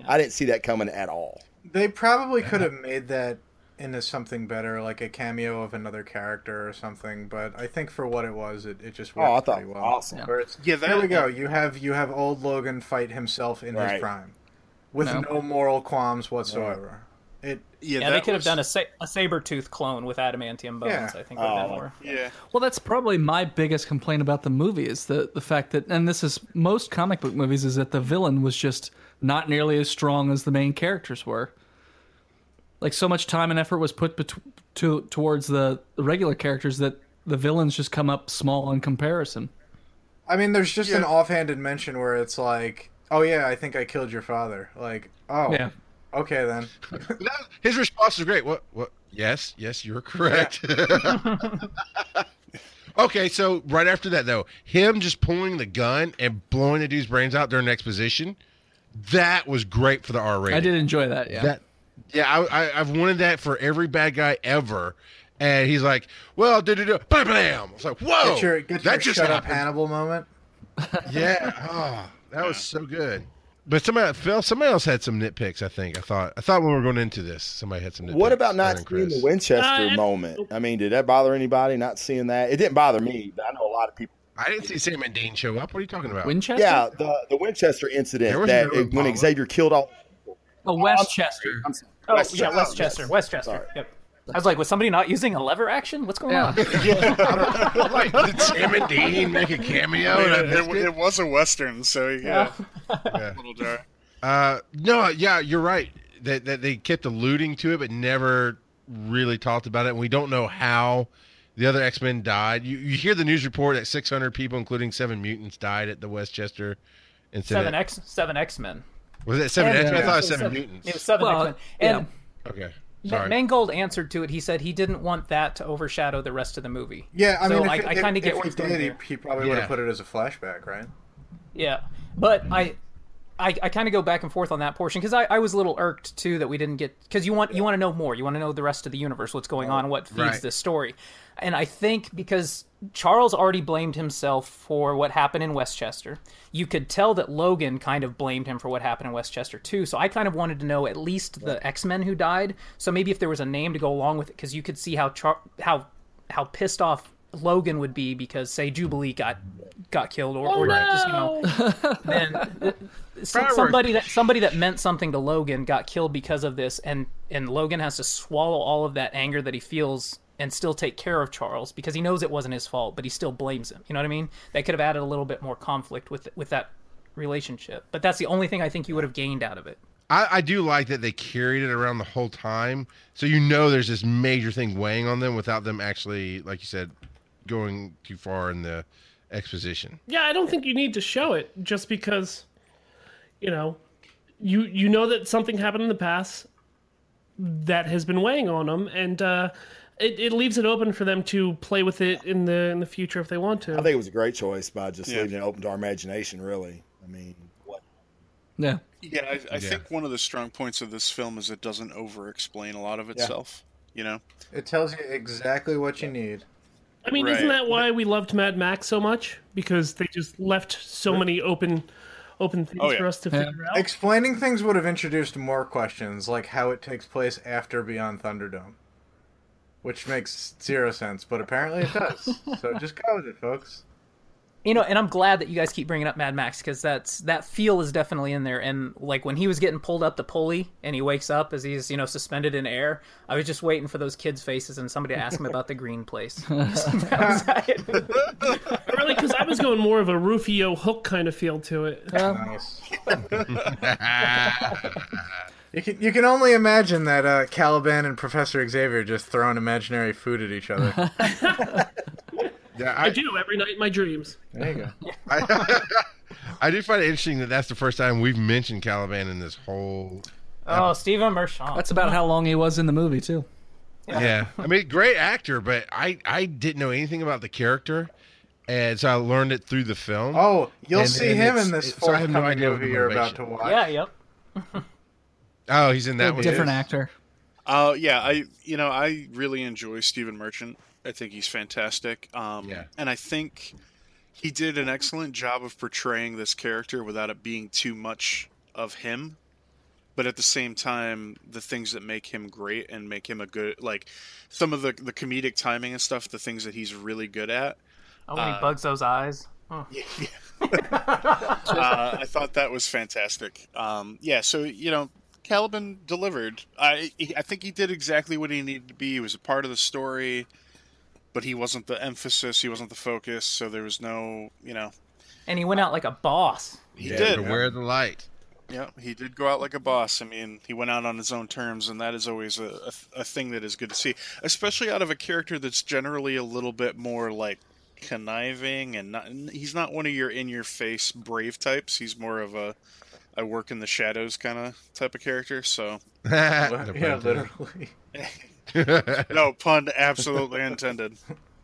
I didn't see that coming at all. They probably could have made that into something better, like a cameo of another character or something. But I think for what it was, it, it just worked Oh, I thought pretty it was well. awesome. Where it's, Yeah, that- there we go. You have you have old Logan fight himself in Right. his prime, with No. no moral qualms whatsoever. It Yeah, Yeah, that they could was- have done a, sa- a saber-tooth clone with adamantium bones. Yeah. I think would have been Oh. more. Yeah. Well, that's probably my biggest complaint about the movie is the the fact that, and this is most comic book movies, is that the villain was just not nearly as strong as the main characters were. Like, so much time and effort was put bet- to towards the, the regular characters that the villains just come up small in comparison. I mean, there's just Yeah. an offhanded mention where it's like, "Oh yeah, I think I killed your father." Like, oh, Yeah. okay then. No, his response was great. What? What? Yes, yes, you're correct. Okay, so right after that, though, him just pulling the gun and blowing the dude's brains out during exposition, that was great for the R rating. I did enjoy that, yeah. That, yeah, I, I, I've wanted that for every bad guy ever. And he's like, well, do do do, bam, bam. I was like, whoa, Get your get that your just shut up happened. Hannibal moment. Yeah, oh, that was so good. But somebody, Phil, somebody else had some nitpicks. I think. I thought. I thought when we were going into this, somebody had some nitpicks. What about not other than seeing the Chris. Winchester Uh, moment? I mean, did that bother anybody not seeing that? It didn't bother me, but I know a lot of people. I didn't see Sam and Dean show up. What are you talking about? Winchester? Yeah, the the Winchester There incident was that no it- when Apollo. Xavier killed all. Oh, Westchester. I'm sorry. Oh, Westchester. yeah, Westchester. Yes. Westchester. Sorry. Yep. I was like, was somebody not using a lever action? What's going Yeah. on? Like, did Sam and Dean make a cameo? and I it, missed it, it? it was a western, so yeah, a little dark. Uh, no, yeah, you're right. That that they kept alluding to it, but never really talked about it. And we don't know how the other X-Men died. You you hear the news report that six hundred people, including seven mutants, died at the Westchester incident. Seven X, seven X-Men. Was it seven And- X-Men? I thought it was yeah. seven It mutants. was seven Well, X-Men. And Okay, Ma- sorry. Mangold answered to it. He said he didn't want that to overshadow the rest of the movie. Yeah, I So mean, if, I- it- I if- kinda get if what he he's doing did, he, there. he probably would Yeah. have put it as a flashback, right? Yeah, but I, I, I kind of go back and forth on that portion because I, I was a little irked too that we didn't get because you want you want to know more. You want to know the rest of the universe, what's going on, what feeds Right. this story, and I think because Charles already blamed himself for what happened in Westchester, you could tell that Logan kind of blamed him for what happened in Westchester too. So I kind of wanted to know at least the X-Men who died. So maybe if there was a name to go along with it, because you could see how Char- how how pissed off Logan would be because say Jubilee got got killed or, or just you know then uh, so- Fireworks. somebody that somebody that meant something to Logan got killed because of this, and and Logan has to swallow all of that anger that he feels and still take care of Charles because he knows it wasn't his fault, but he still blames him. You know what I mean? That could have added a little bit more conflict with with that relationship. But that's the only thing I think you would have gained out of it. I, I do like that they carried it around the whole time, so you know there's this major thing weighing on them without them actually, like you said, going too far in the exposition. Yeah, I don't think you need to show it just because, you know, you you know that something happened in the past that has been weighing on them, and uh, it, it leaves it open for them to play with it in the in the future if they want to. I think it was a great choice by just Yeah. leaving it open to our imagination. Really, I mean, what? Yeah. Yeah, I, I Yeah. think one of the strong points of this film is it doesn't over-explain a lot of itself. You know, It tells you exactly what you need. I mean, Right. isn't that why we loved Mad Max so much? Because they just left so many open open things Oh, yeah. for us to Yeah. figure out. Explaining things would have introduced more questions, like how it takes place after Beyond Thunderdome, which makes zero sense, but apparently it does. So just go with it, folks. You know, and I'm glad that you guys keep bringing up Mad Max because that's that feel is definitely in there. And like when he was getting pulled up the pulley and he wakes up as he's you know suspended in air, I was just waiting for those kids' faces and somebody to ask him about the green place. That was- Really, because I was going more of a Rufio Hook kind of feel to it. Nice. You can you can only imagine that uh, Caliban and Professor Xavier just throwing imaginary food at each other. Yeah, I I, do every night in my dreams. There you go. I, I do find it interesting that that's the first time we've mentioned Caliban in this whole. oh, Stephen Merchant. That's about how long he was in the movie, too. Yeah, I mean, great actor, but I I didn't know anything about the character, and so I learned it through the film. Oh, you'll And- see and him it's- in this it- so I have no forthcoming idea what movie the you're about to motivation- watch. yeah, yep. Oh, he's in that one. Different too? actor. Uh, yeah, I you know I really enjoy Stephen Merchant. I think he's fantastic. Um, Yeah. and I think he did an excellent job of portraying this character without it being too much of him. but at the same time, the things that make him great and make him a good, like some of the the comedic timing and stuff, the things that he's really good at. Oh, when Uh, he bugs those eyes. Oh. uh, I thought that was fantastic. Um, yeah, so you know, Caliban delivered. I he, I think he did exactly what he needed to be. He was a part of the story, but he wasn't the emphasis. He wasn't the focus. So there was no, you know, And he went out like a boss. he Yeah, did. Beware the light. Yeah, he did go out like a boss. I mean, he went out on his own terms, and that is always a, a, a thing that is good to see, especially out of a character that's generally a little bit more like conniving, and not. He's not one of your in-your-face brave types. He's more of a I work in the shadows kind of type of character. So, No Yeah, pun literally. no pun absolutely intended.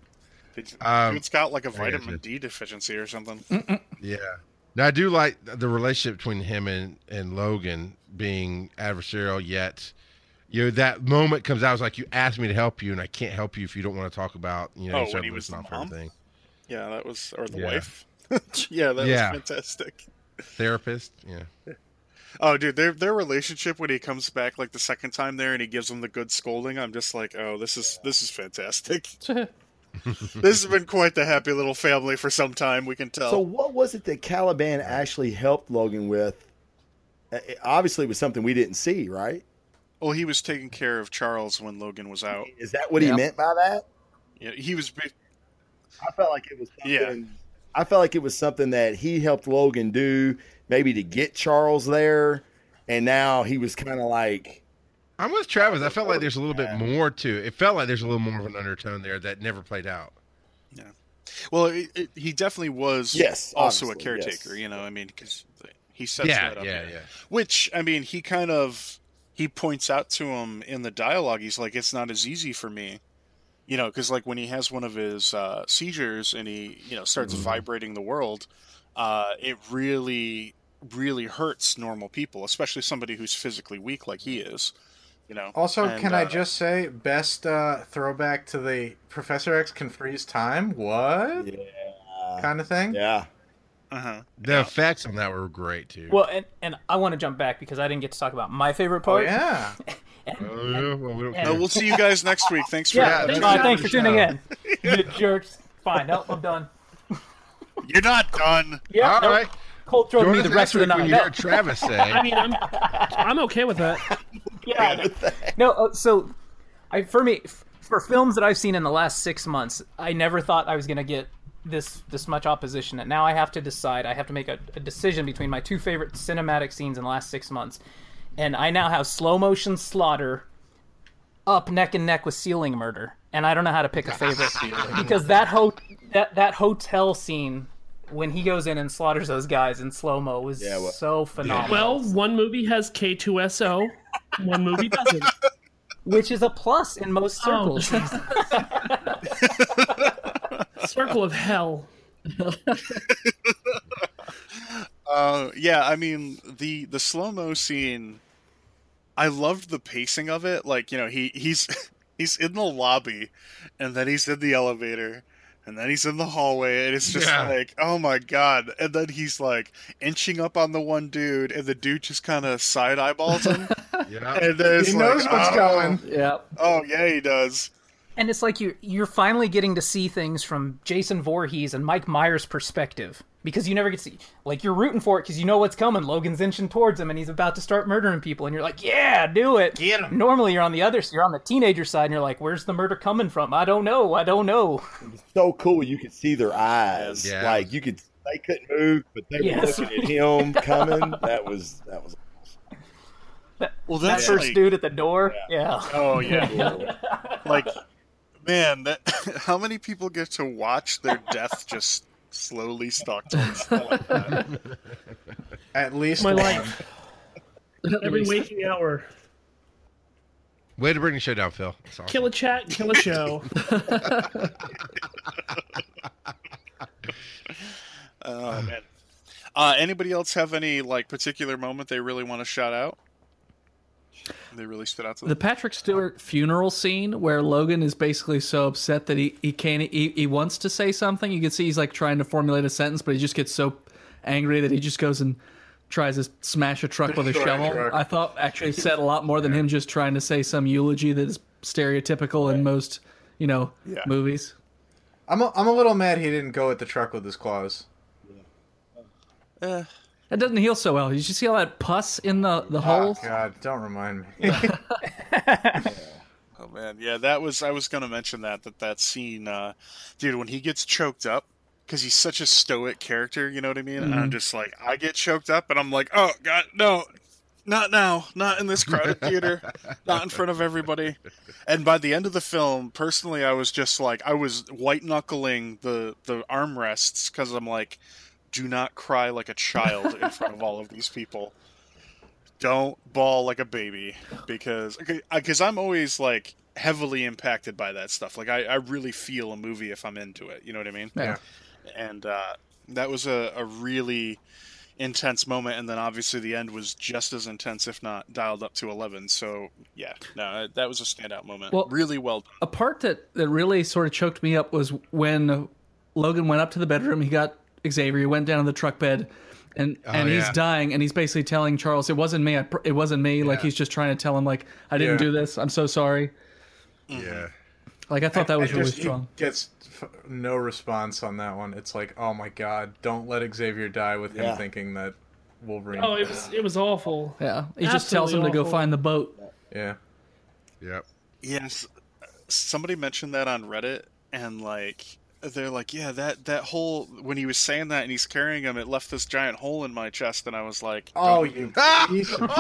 Um, Dude's got like a I guess vitamin it- D deficiency or something. Yeah. Now I do like the relationship between him and, and Logan being adversarial, yet you know that moment comes out. It's like, you asked me to help you, and I can't help you if you don't want to talk about, you know, Oh, you when start he was listing the off mom? everything. Yeah, that was or the Yeah. wife. yeah, that Yeah. was fantastic. Therapist, yeah. Oh, dude, their their relationship when he comes back like the second time there and he gives him the good scolding, I'm just like, oh, this is this is fantastic. This has been quite the happy little family for some time. We can tell. So what was it that Caliban actually helped Logan with? Uh, it- Obviously, it was something we didn't see, right? well, he was taking care of Charles when Logan was out. Is that what he Yep. meant by that? Yeah, he was. ba- I felt like it was something, Yeah. I felt like it was something that he helped Logan do, maybe to get Charles there, and now he was kind of like, I'm with Travis. I felt like there's a little bit more to it. It felt like there's a little more of an undertone there that never played out. Well, it, it, he definitely was. Yes, also a obviously, caretaker. yes. You know, I mean, because he sets Yeah, that up. yeah, there. yeah. Which I mean, he kind of he points out to him in the dialogue. He's like, "It's not as easy for me." You know, because like when he has one of his uh, seizures and he, you know, starts Mm-hmm. vibrating the world, uh, it really, really hurts normal people, especially somebody who's physically weak like he is. You know. Also, And, can I uh, just say, best uh, throwback to the Professor X can freeze time? What? yeah, Kind of thing? yeah. Uh-huh. The effects on that were great too. Well, and, and I want to jump back because I didn't get to talk about my favorite Oh, part. yeah. Oh, yeah, well, we don't and- No, care. we'll see you guys next week. Thanks for Yeah, that's uh, right. thanks for Show. tuning in. You jerks. Fine, no, I'm done. You're not done. Yeah, All nope. right. Cold throat Join me us the next rest of the week when night. you No, hear Travis say, I mean, I'm I'm okay with that. yeah, no. uh, So, I for me, f- for films that I've seen in the last six months, I never thought I was going to get this this much opposition. And now I have to decide. I have to make a, a decision between my two favorite cinematic scenes in the last six months, and I now have slow motion slaughter up neck and neck with ceiling murder, and I don't know how to pick a favorite because that ho- that that hotel scene when he goes in and slaughters those guys in slow mo was Yeah, well- so phenomenal. Well, one movie has K two S O, one movie doesn't. Which is a plus in most Oh, circles. Circle of Hell. Uh, yeah, I mean the the slow mo scene. I loved the pacing of it. Like, you know, he he's he's in the lobby, and then he's in the elevator, and then he's in the hallway, and it's just Yeah. like, oh my god! And then he's like inching up on the one dude, and the dude just kind of side eyeballs him, yeah. and then it's He like, knows what's oh, going. Yeah. Oh yeah, he does. And it's like you're, you're finally getting to see things from Jason Voorhees and Mike Myers' perspective. Because you never get to see... Like, you're rooting for it because you know what's coming. Logan's inching towards him and he's about to start murdering people. And you're like, yeah, do it. Get 'em. Normally you're on the other... You're on the teenager side and you're like, where's the murder coming from? I don't know. I don't know. So cool, you could see their eyes. Yeah. Like you could, they couldn't move, but they Yes. were looking at him coming. That was that was. Well, That that's first like- dude at the door. Yeah. Oh yeah. Like, man, that how many people get to watch their death just slowly stalk towards them like that? At least My one. life. Every waking hour. Way to bring the show down, Phil. That's awesome. Kill a chat, kill a show. Oh man. Uh, anybody else have any like particular moment they really want to shout out? They really stood out to The them. Patrick Stewart funeral scene where Logan is basically so upset that he, he can't he, he wants to say something. You can see he's like trying to formulate a sentence, but he just gets so angry that he just goes and tries to smash a truck with a Destroy a shovel, truck. I thought actually said a lot more than him just trying to say some eulogy that is stereotypical in most, you know, Yeah. movies. I'm a, I'm a little mad he didn't go at the truck with his claws. Eh. That doesn't heal so well. Did you see all that pus in the, the Oh holes? God, don't remind me. Oh man, yeah, that was. I was gonna mention that that that scene, uh, dude, when he gets choked up, because he's such a stoic character, you know what I mean? And I'm just like, I get choked up, and I'm like, oh God, no, not now, not in this crowded theater, not in front of everybody. And by the end of the film, personally, I was just like, I was white knuckling the the armrests because I'm like, do not cry like a child in front of all of these people. Don't bawl like a baby, because because I'm always like heavily impacted by that stuff. Like I, I really feel a movie if I'm into it. You know what I mean? Yeah. And uh, that was a, a really intense moment. And then obviously the end was just as intense, if not dialed up to eleven. So yeah, no, that was a standout moment. Well, really well done. A part that, that really sort of choked me up was when Logan went up to the bedroom. He got Xavier. He went down to the truck bed. And Oh, and he's yeah. dying, and he's basically telling Charles, "It wasn't me. I, pr- it wasn't me." Like Yeah. he's just trying to tell him, like, "I didn't Yeah. do this. I'm so sorry." Yeah. Like I thought that was I really just- he strong. Gets f- no response on that one. It's like, oh my God, don't let Xavier die with him Yeah. thinking that Wolverine. Oh, it was it was awful. Yeah, he just tells him to Absolutely go awful. find the boat. Yeah. Yep. Yes, somebody mentioned that on Reddit, and like they're like, yeah, that that hole when he was saying that and he's carrying him, it left this giant hole in my chest, and I was like, Oh, don't- you Ah! piece of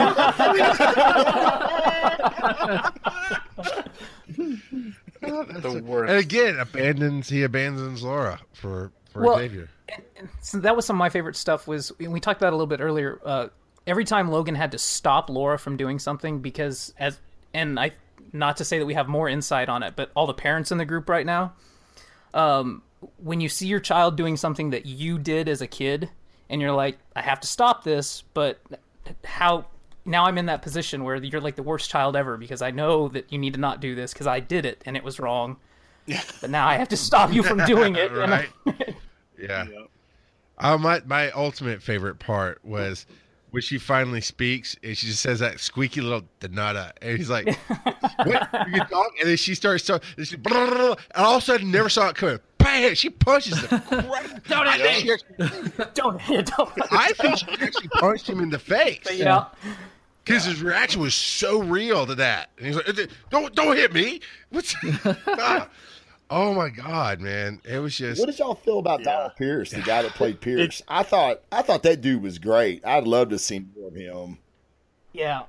the worst. And again, abandons he abandons Laura for for Well, Xavier. So that was some of my favorite stuff. Was we talked about it a little bit earlier. Uh, every time Logan had to stop Laura from doing something because as and I not to say that we have more insight on it, but all the parents in the group right now, um, when you see your child doing something that you did as a kid, and you're like, I have to stop this, but how? Now I'm in that position where you're like the worst child ever because I know that you need to not do this because I did it and it was wrong. But now I have to stop you from doing it. and I- Right. Yeah. Yeah. Uh, my my ultimate favorite part was when she finally speaks and she just says that squeaky little Donata, and he's like, "What? You can talk?" And then she starts talking, and, she, and all of a sudden, never saw it coming. Bam! She punches the crap. Don't I hit think me. she actually- don't, don't. I think she actually punched him in the face. Yeah. Because his reaction was so real to that. And he's like, "Don't, don't hit me!" What's? Ah. Oh my God, man! It was just. What did y'all feel about Yeah. Donald Pierce, the guy that played Pierce? I thought I thought that dude was great. I'd love to see more of him. Yeah.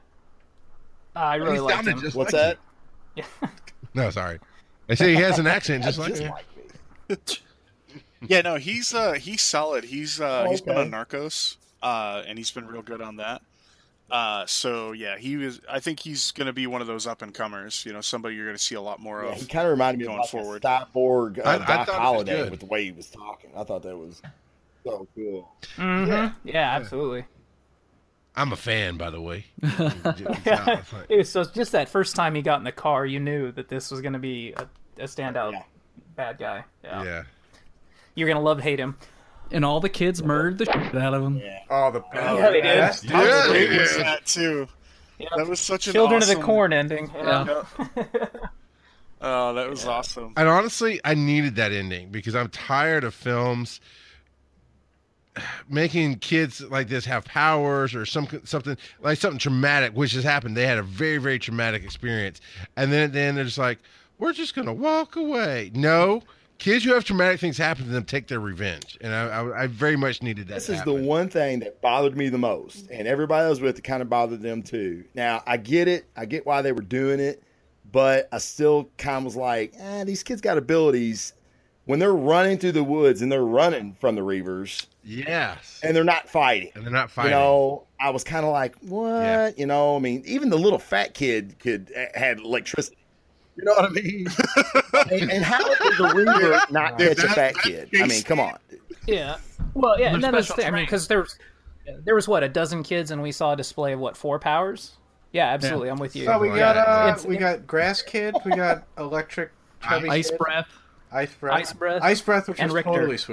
I really He's liked sounded him. just What's like that? you. No, sorry. I say he has an accent just like Just you. like me. Yeah, no, he's uh he's solid. He's uh Oh, he's been okay. on Narcos, uh, and he's been real good on that. Uh, so yeah, he was. I think he's going to be one of those up and comers. You know, somebody you're going to see a lot more Yeah, of. he kind of reminded me going of like forward. a cyborg uh, I- I Doc thought it was Holliday good. with the way he was talking. I thought that was so cool. Mm-hmm. Yeah, absolutely. I'm a fan, by the way. It's not- it's like- It was so just that first time he got in the car, you knew that this was going to be a, a standout Yeah. bad guy. Yeah. yeah. You're going to love hate him. And all the kids murdered the shit out of him. Oh, the Yeah, they did. That's Yeah, How great they was did. that too? Yeah. That was such an Children awesome... of the Corn ending. Yeah. Yeah. Oh, that was awesome. And honestly, I needed that ending because I'm tired of films making kids like this have powers or some something like something traumatic, which has happened. They had a very, very traumatic experience, and then at the end they're just like, "We're just gonna walk away." No, kids who have traumatic things happen to them take their revenge, and I, I, I very much needed that. This to is the happen. one thing that bothered me the most, and everybody else with it kind of bothered them too. Now I get it, I get why they were doing it, but I still kind of was like, eh, these kids got abilities. When they're running through the woods and they're running from the Reavers Yes, and they're not fighting. and they're not You fighting. know, I was kind of like, what? Yeah. You know, I mean, even the little fat kid could had electricity. You know what I mean? and, and how did the Reaver not Dude, catch a that- fat that kid? I mean, come on. Yeah. Well, yeah, and They're then that's the special thing. I mean, because there was, there was what, a dozen kids, and we saw a display of what, four powers? Yeah, absolutely. I'm with you. So we Oh, got yeah. uh, It's- we got Grass Kid, we got Electric Chubby Ice Kid, breath. Ice Breath, Ice Breath, Ice Breath, which and was Richter. totally sweet.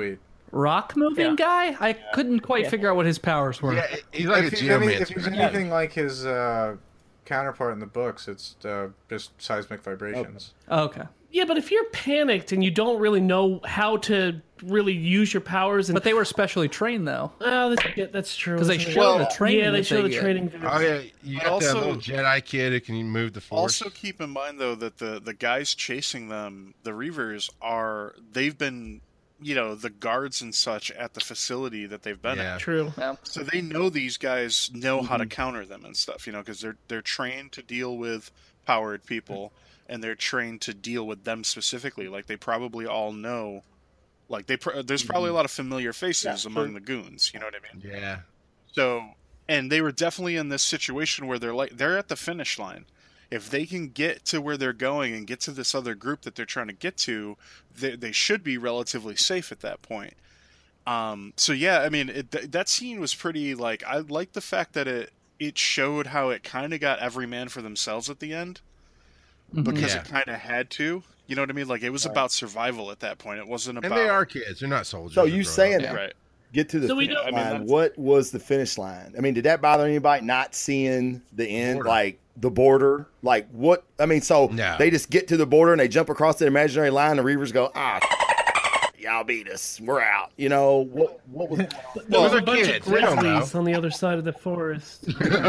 rock moving Yeah. guy. I couldn't quite Yeah. figure out what his powers were. Yeah, he's like if a he's, any, if geomancer. he's anything like his uh, counterpart in the books, it's uh, just seismic vibrations. Oh, okay. Yeah, but if you're panicked and you don't really know how to really use your powers, and But they were specially trained though, oh, that's, yeah, that's true. because they isn't it? show Well, the training. yeah, they that show the get. training. Oh yeah, you But got also- that little Jedi kid who can move the force. Also, keep in mind though that the the guys chasing them, the Reavers, are they've been, you know, the guards and such at the facility that they've been Yeah. at. True. So they know these guys know how to counter them and stuff, you know, because they're they're trained to deal with powered people, and they're trained to deal with them specifically. Like they probably all know, like they pr- there's probably a lot of familiar faces Yeah, among sure. the goons. You know what I mean? Yeah. So, and they were definitely in this situation where they're like they're at the finish line. If they can get to where they're going and get to this other group that they're trying to get to, they, they should be relatively safe at that point. Um, so yeah, I mean, it, th- that scene was pretty, like, I like the fact that it, it showed how it kind of got every man for themselves at the end, because Yeah. it kind of had to, you know what I mean? Like, it was about survival at that point. It wasn't about, And they are kids. They're not soldiers. So They're you grown-ups. saying Yeah. right. get to the So we finish don't- I mean, line? that's- What was the finish line? I mean, did that bother anybody not seeing the end, Border. like the border? Like what? I mean, so No. they just get to the border and they jump across the imaginary line. The Reavers go, ah, y'all beat us. We're out. You know what? What was? There Well, was a they're bunch kids. of They don't know. grizzlies on the other side of the forest.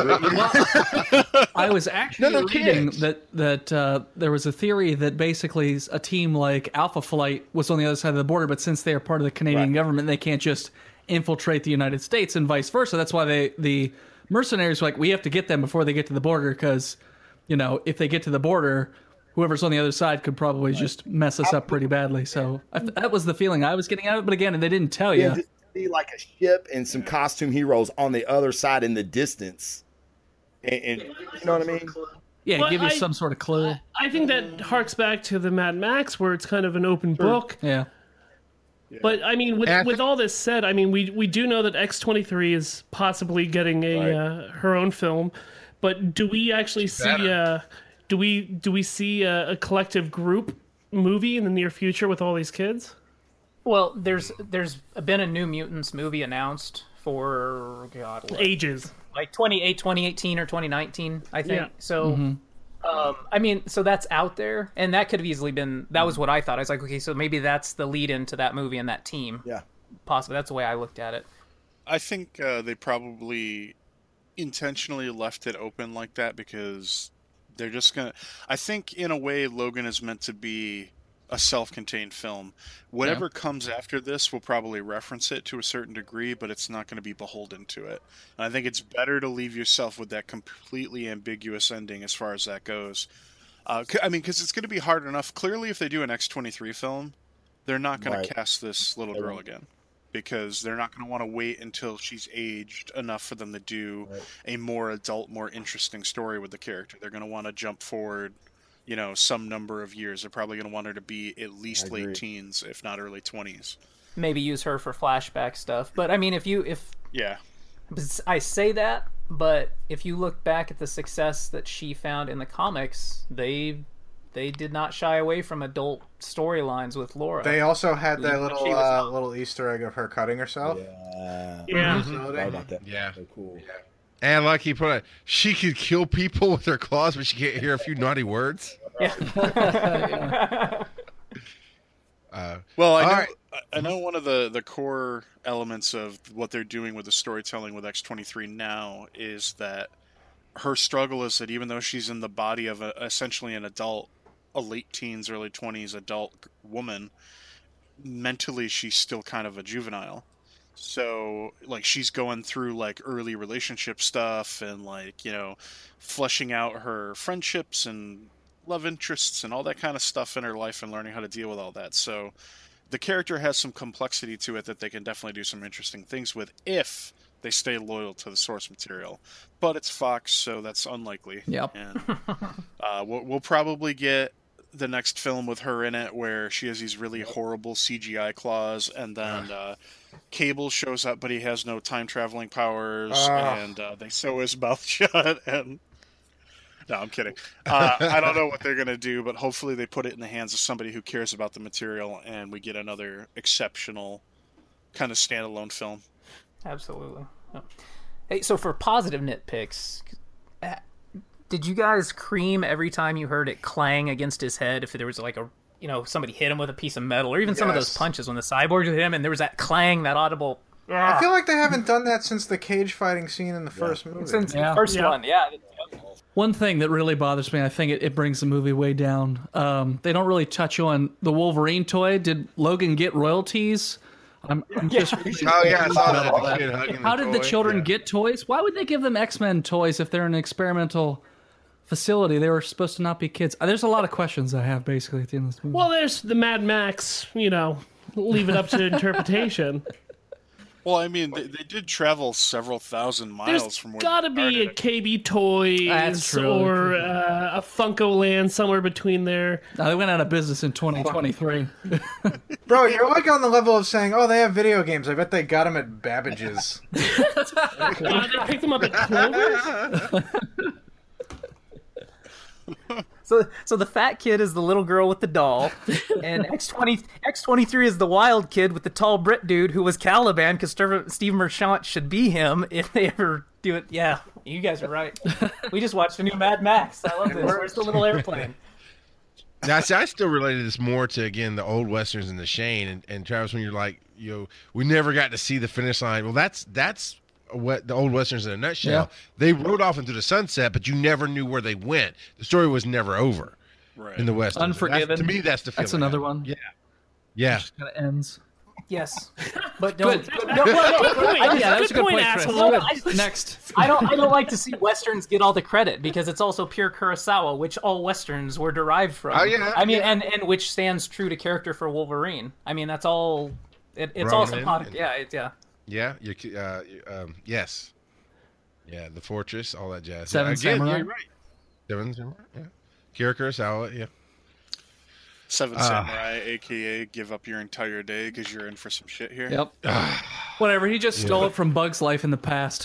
I was actually they're reading kids. that that uh, there was a theory that basically a team like Alpha Flight was on the other side of the border, but since they are part of the Canadian Right. government, they can't just infiltrate the United States and vice versa. That's why they the mercenaries were like, we have to get them before they get to the border, because you know if they get to the border, whoever's on the other side could probably just mess us up pretty badly. So I, that was the feeling I was getting out of it. But again, they didn't tell you. Yeah, just see like a ship and some costume heroes on the other side in the distance. And, and you know what I mean? Yeah, Well, give you I- some sort of clue. I think that harks back to the Mad Max, where it's kind of an open book. Yeah. But I mean, with And I with think- all this said, I mean, we we do know that X twenty-three is possibly getting a Right. uh, her own film, but do we actually see? better. Uh, do we do we see a, a collective group movie in the near future with all these kids? Well, there's there's been a New Mutants movie announced for God, what, Ages. like twenty-eight, twenty eighteen or twenty nineteen, I think. Yeah. So, um, I mean, so that's out there, and that could have easily been. That was what I thought. I was like, okay, so maybe that's the lead into that movie and that team. Yeah. Possibly, that's the way I looked at it. I think uh, they probably intentionally left it open like that because they're just gonna. I think in a way, Logan is meant to be a self-contained film. Whatever comes after this will probably reference it to a certain degree, but it's not going to be beholden to it. And I think it's better to leave yourself with that completely ambiguous ending as far as that goes. Uh, c- I mean, because it's going to be hard enough. Clearly, if they do an X twenty-three film, they're not going Right. to cast this little girl again. Because they're not going to want to wait until she's aged enough for them to do a more adult, more interesting story with the character. They're going to want to jump forward, you know, some number of years. They're probably going to want her to be at least agree. late teens, if not early twenties. Maybe use her for flashback stuff. But I mean, if you if Yeah. I say that, but if you look back at the success that she found in the comics, they they did not shy away from adult storylines with Laura. They also had that She little was uh, out. little Easter egg of her cutting herself. Yeah. Yeah. Right about that. Yeah. So cool. And like he put it, she could kill people with her claws, but she can't hear a few naughty words. Uh, Well, I All know, right. I know one of the, the core elements of what they're doing with the storytelling with X twenty-three now is that her struggle is that even though she's in the body of a, essentially an adult, a late teens, early twenties adult woman, mentally she's still kind of a juvenile. So, like, she's going through, like, early relationship stuff and, like, you know, fleshing out her friendships and love interests and all that kind of stuff in her life and learning how to deal with all that. So, the character has some complexity to it that they can definitely do some interesting things with if they stay loyal to the source material. But it's Fox, so that's unlikely. Yep. And uh, we'll, we'll probably get the next film with her in it where she has these really horrible C G I claws, and then uh, Cable shows up, but he has no time traveling powers, Ah. and uh, they sew his mouth shut. And no, I'm kidding. Uh, I don't know what they're gonna do, but hopefully they put it in the hands of somebody who cares about the material, and we get another exceptional kind of standalone film. Absolutely. Oh. Hey, so for positive nitpicks, uh, did you guys cream every time you heard it clang against his head? If there was like a, you know, somebody hit him with a piece of metal, or even some of those Yes. punches when the cyborg hit him, and there was that clang, that audible. I feel like they haven't done that since the cage fighting scene in the first movie. Since Yeah. the first Yeah. one, yeah. One thing that really bothers me, I think it, it brings the movie way down. Um, they don't really touch on the Wolverine toy. Did Logan get royalties? I'm, I'm just. Oh yeah, I saw that. Kid hugging How did the toy. children Yeah. get toys? Why would they give them X-Men toys if they're in an experimental facility? They were supposed to not be kids. Uh, There's a lot of questions I have basically at the end of this movie. Well, there's the Mad Max, you know, leave it up to interpretation. Well, I mean, they, they did travel several thousand miles There's from where gotta they be a started. K B Toys That's true. or uh, a Funko Land somewhere between there. No, they went out of business in twenty twenty-three. Bro, you're like on the level of saying, "Oh, they have video games. I bet they got them at Babbage's." Uh, they picked them up at Clover's. So, so the fat kid is the little girl with the doll, and X twenty X twenty-three is the wild kid with the tall Brit dude who was Caliban, because Steve Merchant should be him if they ever do it. Yeah, you guys are right. We just watched a new Mad Max. I love this. Where's the little airplane? Now, see, I still related this more to, again, the old westerns and the Shane. And, and Travis, when you're like, you know, we never got to see the finish line. Well, that's that's what the old westerns in a nutshell. Yeah. They rode off into the sunset, but you never knew where they went. The story was never over Right. in the westerns. Unforgiven. That's- to me, that's the feeling. That's another I- one. Yeah. Yeah. Kind of ends. Yes, but don't. Good. No, well, no, point. I just- Yeah, that's a good point, point, Chris. asshole. Good. I just- Next. I don't. I don't like to see westerns get all the credit because it's also pure Kurosawa, which all westerns were derived from. Oh, yeah. I mean, and and which stands true to character for Wolverine. I mean, that's all. It, it's all Ronin symbolic. and- Yeah, it, yeah. Yeah. You, uh, um, yes. Yeah. The Fortress, all that jazz. Seven yeah, again, Samurai. yeah, you're right. Seven Samurai. Yeah. Kira Kurosawa. Yeah. Seven Ah. Samurai, aka give up your entire day because you're in for some shit here. Yep. Whatever. He just stole it from Bug's Life in the past.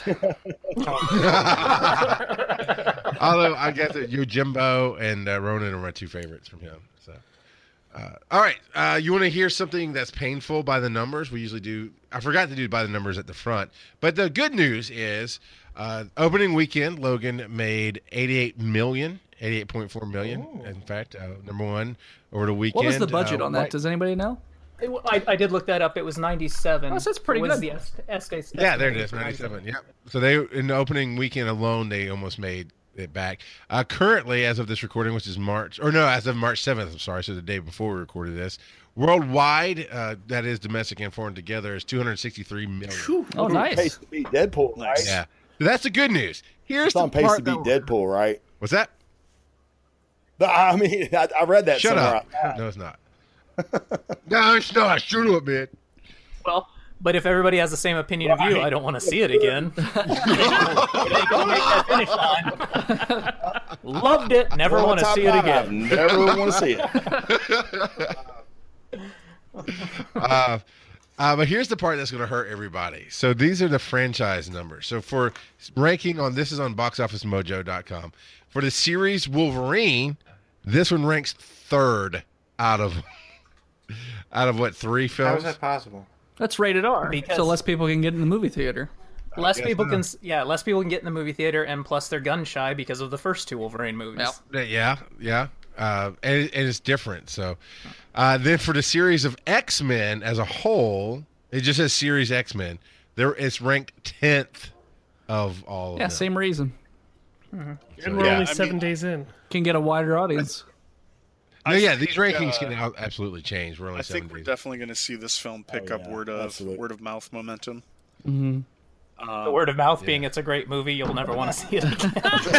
Although I guess that Yojimbo and uh, Ronan are my two favorites from him. So, uh, all right, uh, you want to hear something that's painful by the numbers? We usually do. I forgot to do by the numbers at the front, but the good news is, uh, opening weekend, Logan made eighty-eight million, eighty-eight point four million. In fact, uh, number one over the weekend. What was the budget uh, on that? right- Does anybody know? It, I, I did look that up. It was ninety-seven. Oh, so that's pretty was good. The es- es- es- Yeah, there it is, estimated ninety-seven. Yep. So they, in the opening weekend alone, they almost made it back. Uh, currently, as of this recording, which is March, or no, as of March seventh, I'm sorry, so the day before we recorded this, worldwide, uh, that is domestic and foreign together, is two hundred sixty-three million. Oh, Pace nice. to beat Deadpool, right? Nice. Yeah. So that's the good news. Here's It's the on pace part to beat that- Deadpool, right? What's that? No, I mean, I, I read that Shut somewhere. up. No, it's not. No, it's not. Shut up, man. Well, but if everybody has the same opinion of you, I don't want to see it again. They gonna make that finish line. Loved it. Never One want to top see it five, again. Never want to see it. Uh, uh, but here's the part that's going to hurt everybody. So these are the franchise numbers. So for ranking on, this is on box office mojo dot com. For the series Wolverine, this one ranks third out of out of what, three How films? is that possible? That's rated R, Because- so less people can get in the movie theater. Less guess people not. can, s- yeah, less people can get in the movie theater, and plus they're gun shy because of the first two Wolverine movies. Yep. Yeah, yeah. Uh, and, it- and it's different. So uh, then for the series of X-Men as a whole, it just says series X-Men. There, it's ranked tenth of all of Yeah, them. same reason. And we're Yeah. only I seven mean- days in. Can get a wider audience. No, yeah, these think, rankings uh, can out- absolutely change. We're only I seven think we're days. definitely going to see this film pick Oh, up yeah, word of absolutely. word of mouth momentum. Mm-hmm. The word of mouth being it's a great movie, you'll never want to see it again.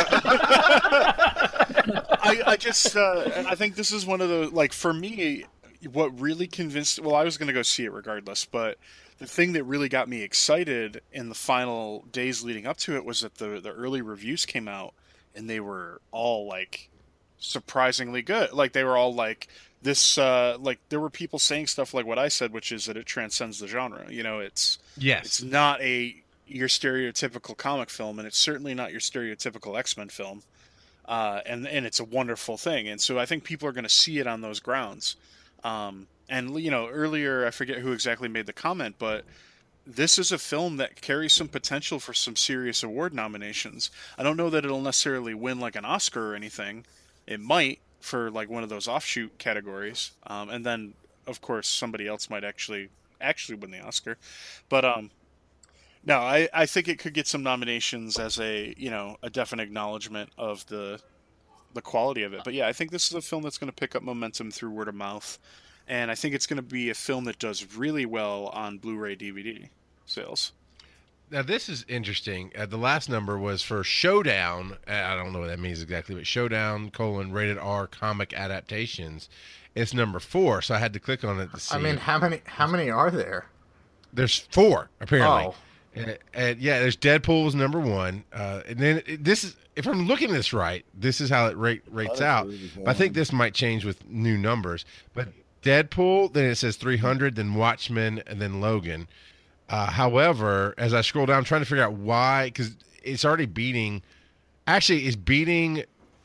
I, I just uh, I think this is one of the, like, for me, what really convinced, well, I was going to go see it regardless, but the thing that really got me excited in the final days leading up to it was that the the early reviews came out and they were all like surprisingly good. Like, they were all like, this uh like, there were people saying stuff like what I said, which is that it transcends the genre. You know, it's Yes. it's not a your stereotypical comic film, and it's certainly not your stereotypical X-Men film. Uh, and and it's a wonderful thing, and so I think people are going to see it on those grounds. Um, and you know, earlier I forget who exactly made the comment, but this is a film that carries some potential for some serious award nominations. I don't know that it'll necessarily win like an Oscar or anything. It might for like one of those offshoot categories, um, and then of course somebody else might actually actually win the Oscar. But um, no, I, I think it could get some nominations as a you know a definite acknowledgement of the the quality of it. But yeah, I think this is a film that's going to pick up momentum through word of mouth, and I think it's going to be a film that does really well on Blu-ray D V D sales. Now, this is interesting. Uh, the last number was for Showdown. uh, I don't know what that means exactly, but Showdown, colon, rated R comic adaptations. It's number four, so I had to click on it to see. I mean, how many how many are there? There's four, apparently. Oh. And, and yeah, there's Deadpool's number one. Uh, and then it, this is, if I'm looking at this right, this is how it rate, rates Oh, out. really But I think this might change with new numbers. But Deadpool, then it says three hundred, then Watchmen, and then Logan. Uh, however, as I scroll down, I'm trying to figure out why, because it's already beating, actually, it's beating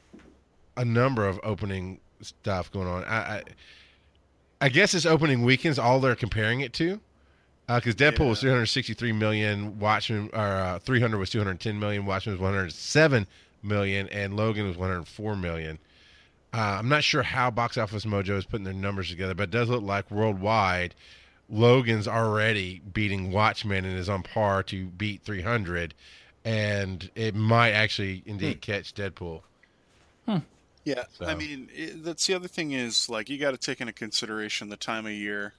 a number of opening stuff going on. I, I, I guess it's opening weekends, all they're comparing it to. Because uh, Deadpool yeah. was three hundred sixty-three million, Watchmen, or uh, three hundred was two hundred ten million, Watchmen was one hundred seven million, and Logan was one hundred four million. Uh, I'm not sure how Box Office Mojo is putting their numbers together, but it does look like worldwide, Logan's already beating Watchmen and is on par to beat three hundred, and it might actually indeed hmm. catch Deadpool. Hmm. Yeah, so. I mean, it, that's the other thing is, like, you got to take into consideration the time of year,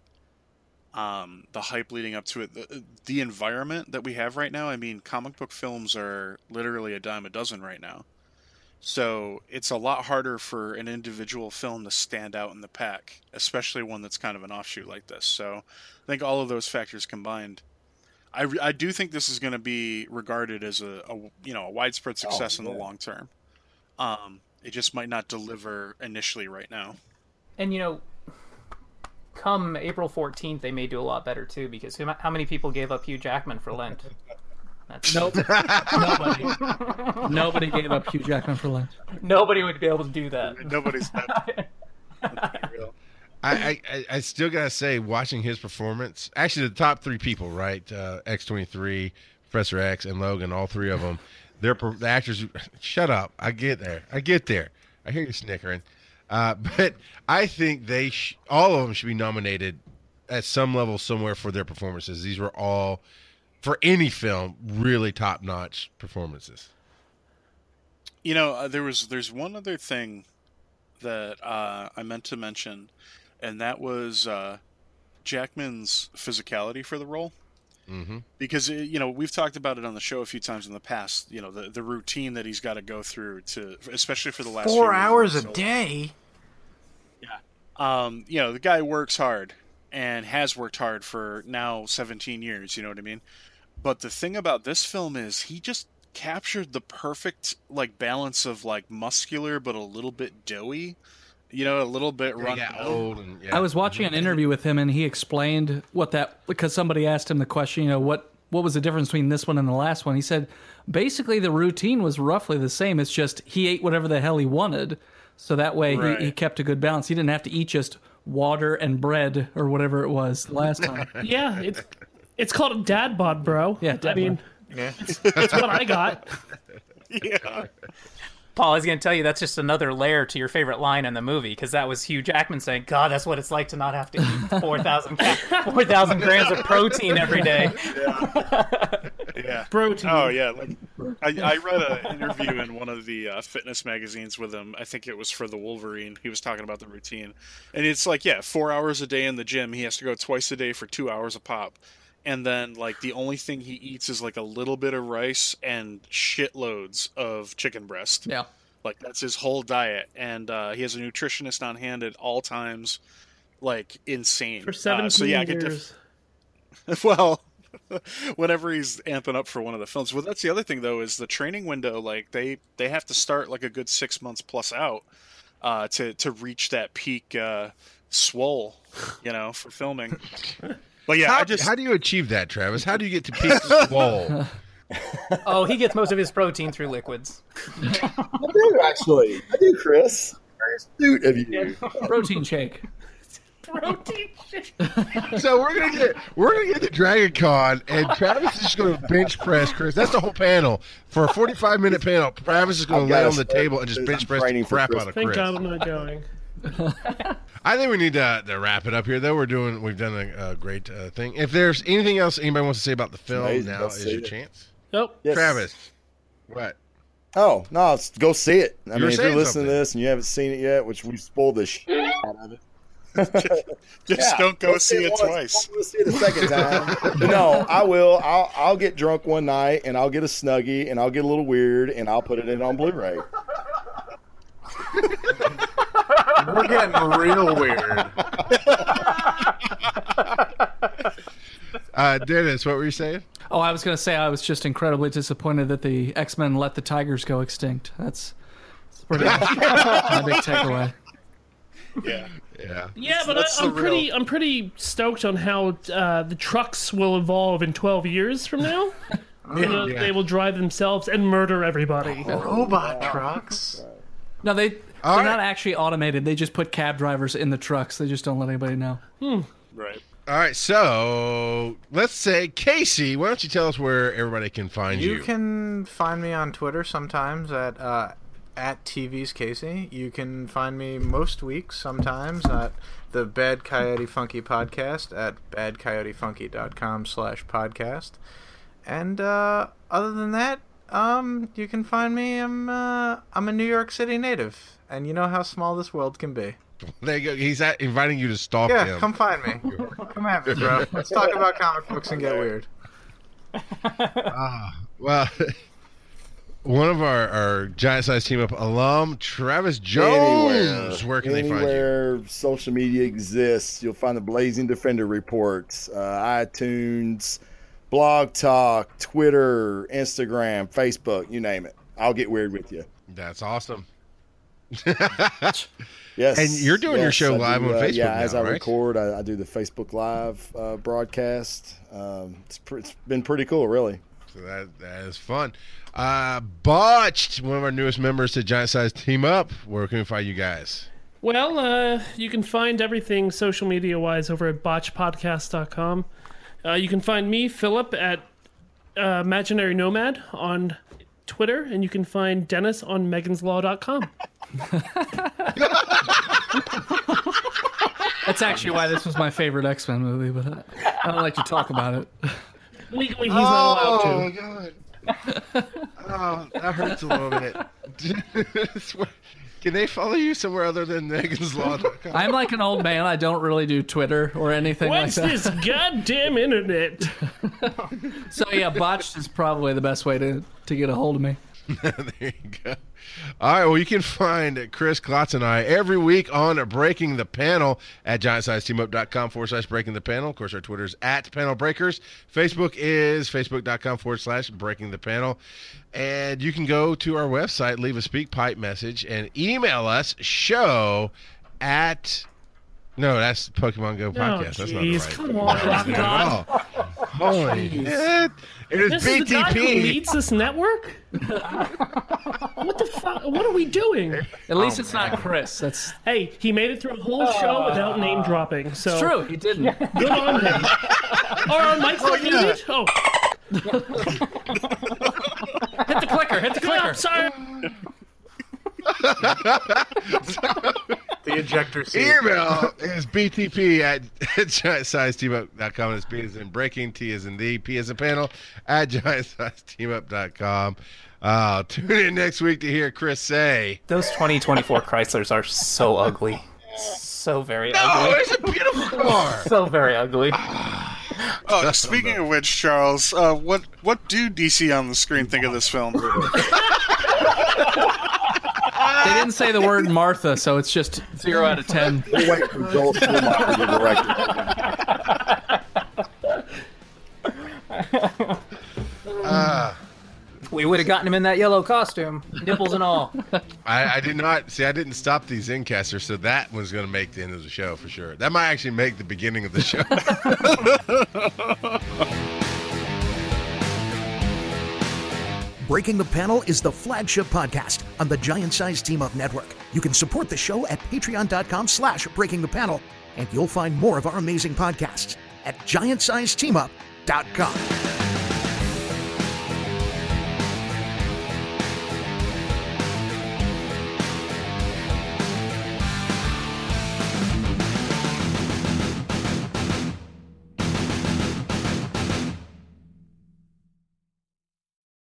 um, the hype leading up to it, the, the environment that we have right now. I mean, comic book films are literally a dime a dozen right now. So it's a lot harder for an individual film to stand out in the pack, especially one that's kind of an offshoot like this. So I think all of those factors combined, I, I do think this is going to be regarded as a, a you know a widespread success oh, yeah. in the long term. Um, it just might not deliver initially right now. And you know, come April fourteenth, they may do a lot better too, because who, how many people gave up Hugh Jackman for Lent? That's... Nope. Nobody. Nobody gave up Hugh Jackman for Lent. Nobody would be able to do that. Nobody's that. real. I, I, I still gotta say, watching his performance, actually the top three people, right? Uh, X twenty-three, Professor X, and Logan, all three of them. They're the actors. Who, shut up! I get there. I get there. I hear you snickering. Uh, but I think they, sh- all of them, should be nominated at some level somewhere for their performances. These were all, for any film, really top-notch performances. You know, uh, there was there's one other thing that uh, I meant to mention, and that was uh, Jackman's physicality for the role. Mm-hmm. Because, you know, we've talked about it on the show a few times in the past, you know, the, the routine that he's got to go through, to, especially for the last Four few hours a so, day? Yeah. Um, you know, the guy works hard and has worked hard for now seventeen years, you know what I mean? But the thing about this film is he just captured the perfect, like, balance of, like, muscular but a little bit doughy. You know, a little bit run old. And, yeah. I was watching an interview with him, and he explained what that, because somebody asked him the question, you know, what what was the difference between this one and the last one? He said, basically the routine was roughly the same. It's just he ate whatever the hell he wanted, so that way right. he, he kept a good balance. He didn't have to eat just water and bread or whatever it was last time. Yeah, it's it's called a dad bod, bro. Yeah, dad I mean, bod. Yeah. it's, it's what I got. Yeah. Paul, I was going to tell you that's just another layer to your favorite line in the movie, because that was Hugh Jackman saying, God, that's what it's like to not have to eat four thousand grams of protein every day. Yeah. yeah. Protein. Oh, yeah. Like, I, I read an interview in one of the uh, fitness magazines with him. I think it was for the Wolverine. He was talking about the routine. And it's like, yeah, four hours a day in the gym. He has to go twice a day for two hours a pop. And then, like, the only thing he eats is, like, a little bit of rice and shitloads of chicken breast. Yeah. Like, that's his whole diet. And uh, he has a nutritionist on hand at all times. Like, insane. For seventeen uh, so, yeah, years. I def- well, whenever he's amping up for one of the films. Well, that's the other thing, though, is the training window. Like, they, they have to start, like, a good six months plus out uh, to, to reach that peak uh, swole, you know, for filming. But yeah, how, I just... how do you achieve that, Travis? How do you get to peak swole? Oh, he gets most of his protein through liquids. I do, actually. I do, Chris. Very astute of you. Protein shake. Protein shake. So we're gonna get we're gonna get to Dragon Con, and Travis is just gonna bench press Chris. That's the whole panel for a forty-five minute panel. Travis is gonna I've lay gotta on the start table and just this. bench I'm press the training for crap Chris. out of Thank Chris. God I'm not going. I think we need to, to wrap it up here. Though we're doing we've done a, a great uh, thing. If there's anything else anybody wants to say about the film, amazing. now Go is see your it. chance. Nope. Yes. Travis, what? Oh no, it's- go see it. I You were mean, if you're saying listening something. to this and you haven't seen it yet, which we spoiled the shit out of it. Just Yeah, don't go, see it once. twice. Don't go see it a second time. But no, I will. I'll I'll get drunk one night and I'll get a Snuggie and I'll get a little weird and I'll put it in on Blu-ray. We're getting real weird. Uh, Dennis, what were you saying? Oh, I was going to say I was just incredibly disappointed that the X-Men let the tigers go extinct. That's, that's pretty much my big takeaway. Yeah. Yeah. Yeah, but That's I, the I'm pretty real- I'm pretty stoked on how uh, the trucks will evolve in twelve years from now. You know, Yeah. They will drive themselves and murder everybody. Robot trucks. No, they, All they're right. not actually automated. They just put cab drivers in the trucks. They just don't let anybody know. Right. All right, so let's say Casey, why don't you tell us where everybody can find you? You can find me on Twitter sometimes at uh, at T V's Casey. You can find me most weeks sometimes at the Bad Coyote Funky podcast at badcoyotefunky.com slash podcast. And uh, other than that, um, you can find me. I'm uh, I'm a New York City native, and you know how small this world can be. There you go. He's at, inviting you to stalk Yeah, him. come find me. Come at me, bro. Let's talk about comic books and get weird. Well, one of our, our Giant Size Team Up alum, Travis Jones. Where can they find you? Anywhere social media exists, you'll find the Blazing Defender reports, uh, iTunes, Blog Talk, Twitter, Instagram, Facebook, you name it. I'll get weird with you. That's awesome. Yes, And you're doing your yes, show I live do, on uh, Facebook Yeah, as now, I right? record, I, I do the Facebook Live uh, broadcast. Um, it's, pr- it's been pretty cool, really. So that that is fun. Uh, Botched, one of our newest members to Giant Size Team Up. Where can we find you guys? Well, uh, you can find everything social media wise over at botch podcast dot com. Uh, you can find me, Philip, at uh, Imaginary Nomad on Twitter, and you can find Dennis on megans law dot com. That's actually why this was my favorite X-Men movie, but I, I don't like to talk about it. Legally, he's not allowed Oh, to. God. Oh, that hurts a little bit. Can they follow you somewhere other than Megan's Law dot com? I'm like an old man. I don't really do Twitter or anything What's like that. this goddamn internet? So yeah, Botched is probably the best way to, to get a hold of me. There you go. All right, well, you can find Chris Klotz and I every week on Breaking the Panel at giantsizeteamup.com forward slash Breaking the Panel. Of course, our Twitter's at Panel Breakers. Facebook is facebook.com forward slash Breaking the Panel. And you can go to our website, leave a speak pipe message, and email us show at... No, that's Pokemon Go podcast. That's not the jeez, right. come on, Rock God. Oh, holy shit. It is This B is the T guy who P. leads this network? What the fuck? What are we doing? At least it's not Chris. That's Hey, he made it through a whole show without name dropping. So true. He didn't. good on him. Are our mics not muted? Oh, Hit the clicker. Hit the God, clicker. sorry. The ejector seat. Email is B T P at giant size team up dot com. It's B as in breaking, T as in the, P as in panel at giant size team up dot com. Uh, tune in next week to hear Chris say, Those twenty twenty-four Chryslers are so ugly. So very "Oh, ugly. it's a beautiful car." So very ugly. Oh, speaking of which, Charles, uh, what what do D C on the screen think of this film? They didn't say the word Martha, so it's just zero out of ten. We'll wait for Joel Schumacher to direct it. Uh, We would have gotten him in that yellow costume, nipples and all. I, I did not see. I didn't stop these incasters, so that was going to make the end of the show for sure. That might actually make the beginning of the show. Breaking the Panel is the flagship podcast on the Giant Size Team Up Network. You can support the show at patreon.com slash breaking the panel, and you'll find more of our amazing podcasts at giant size team up dot com.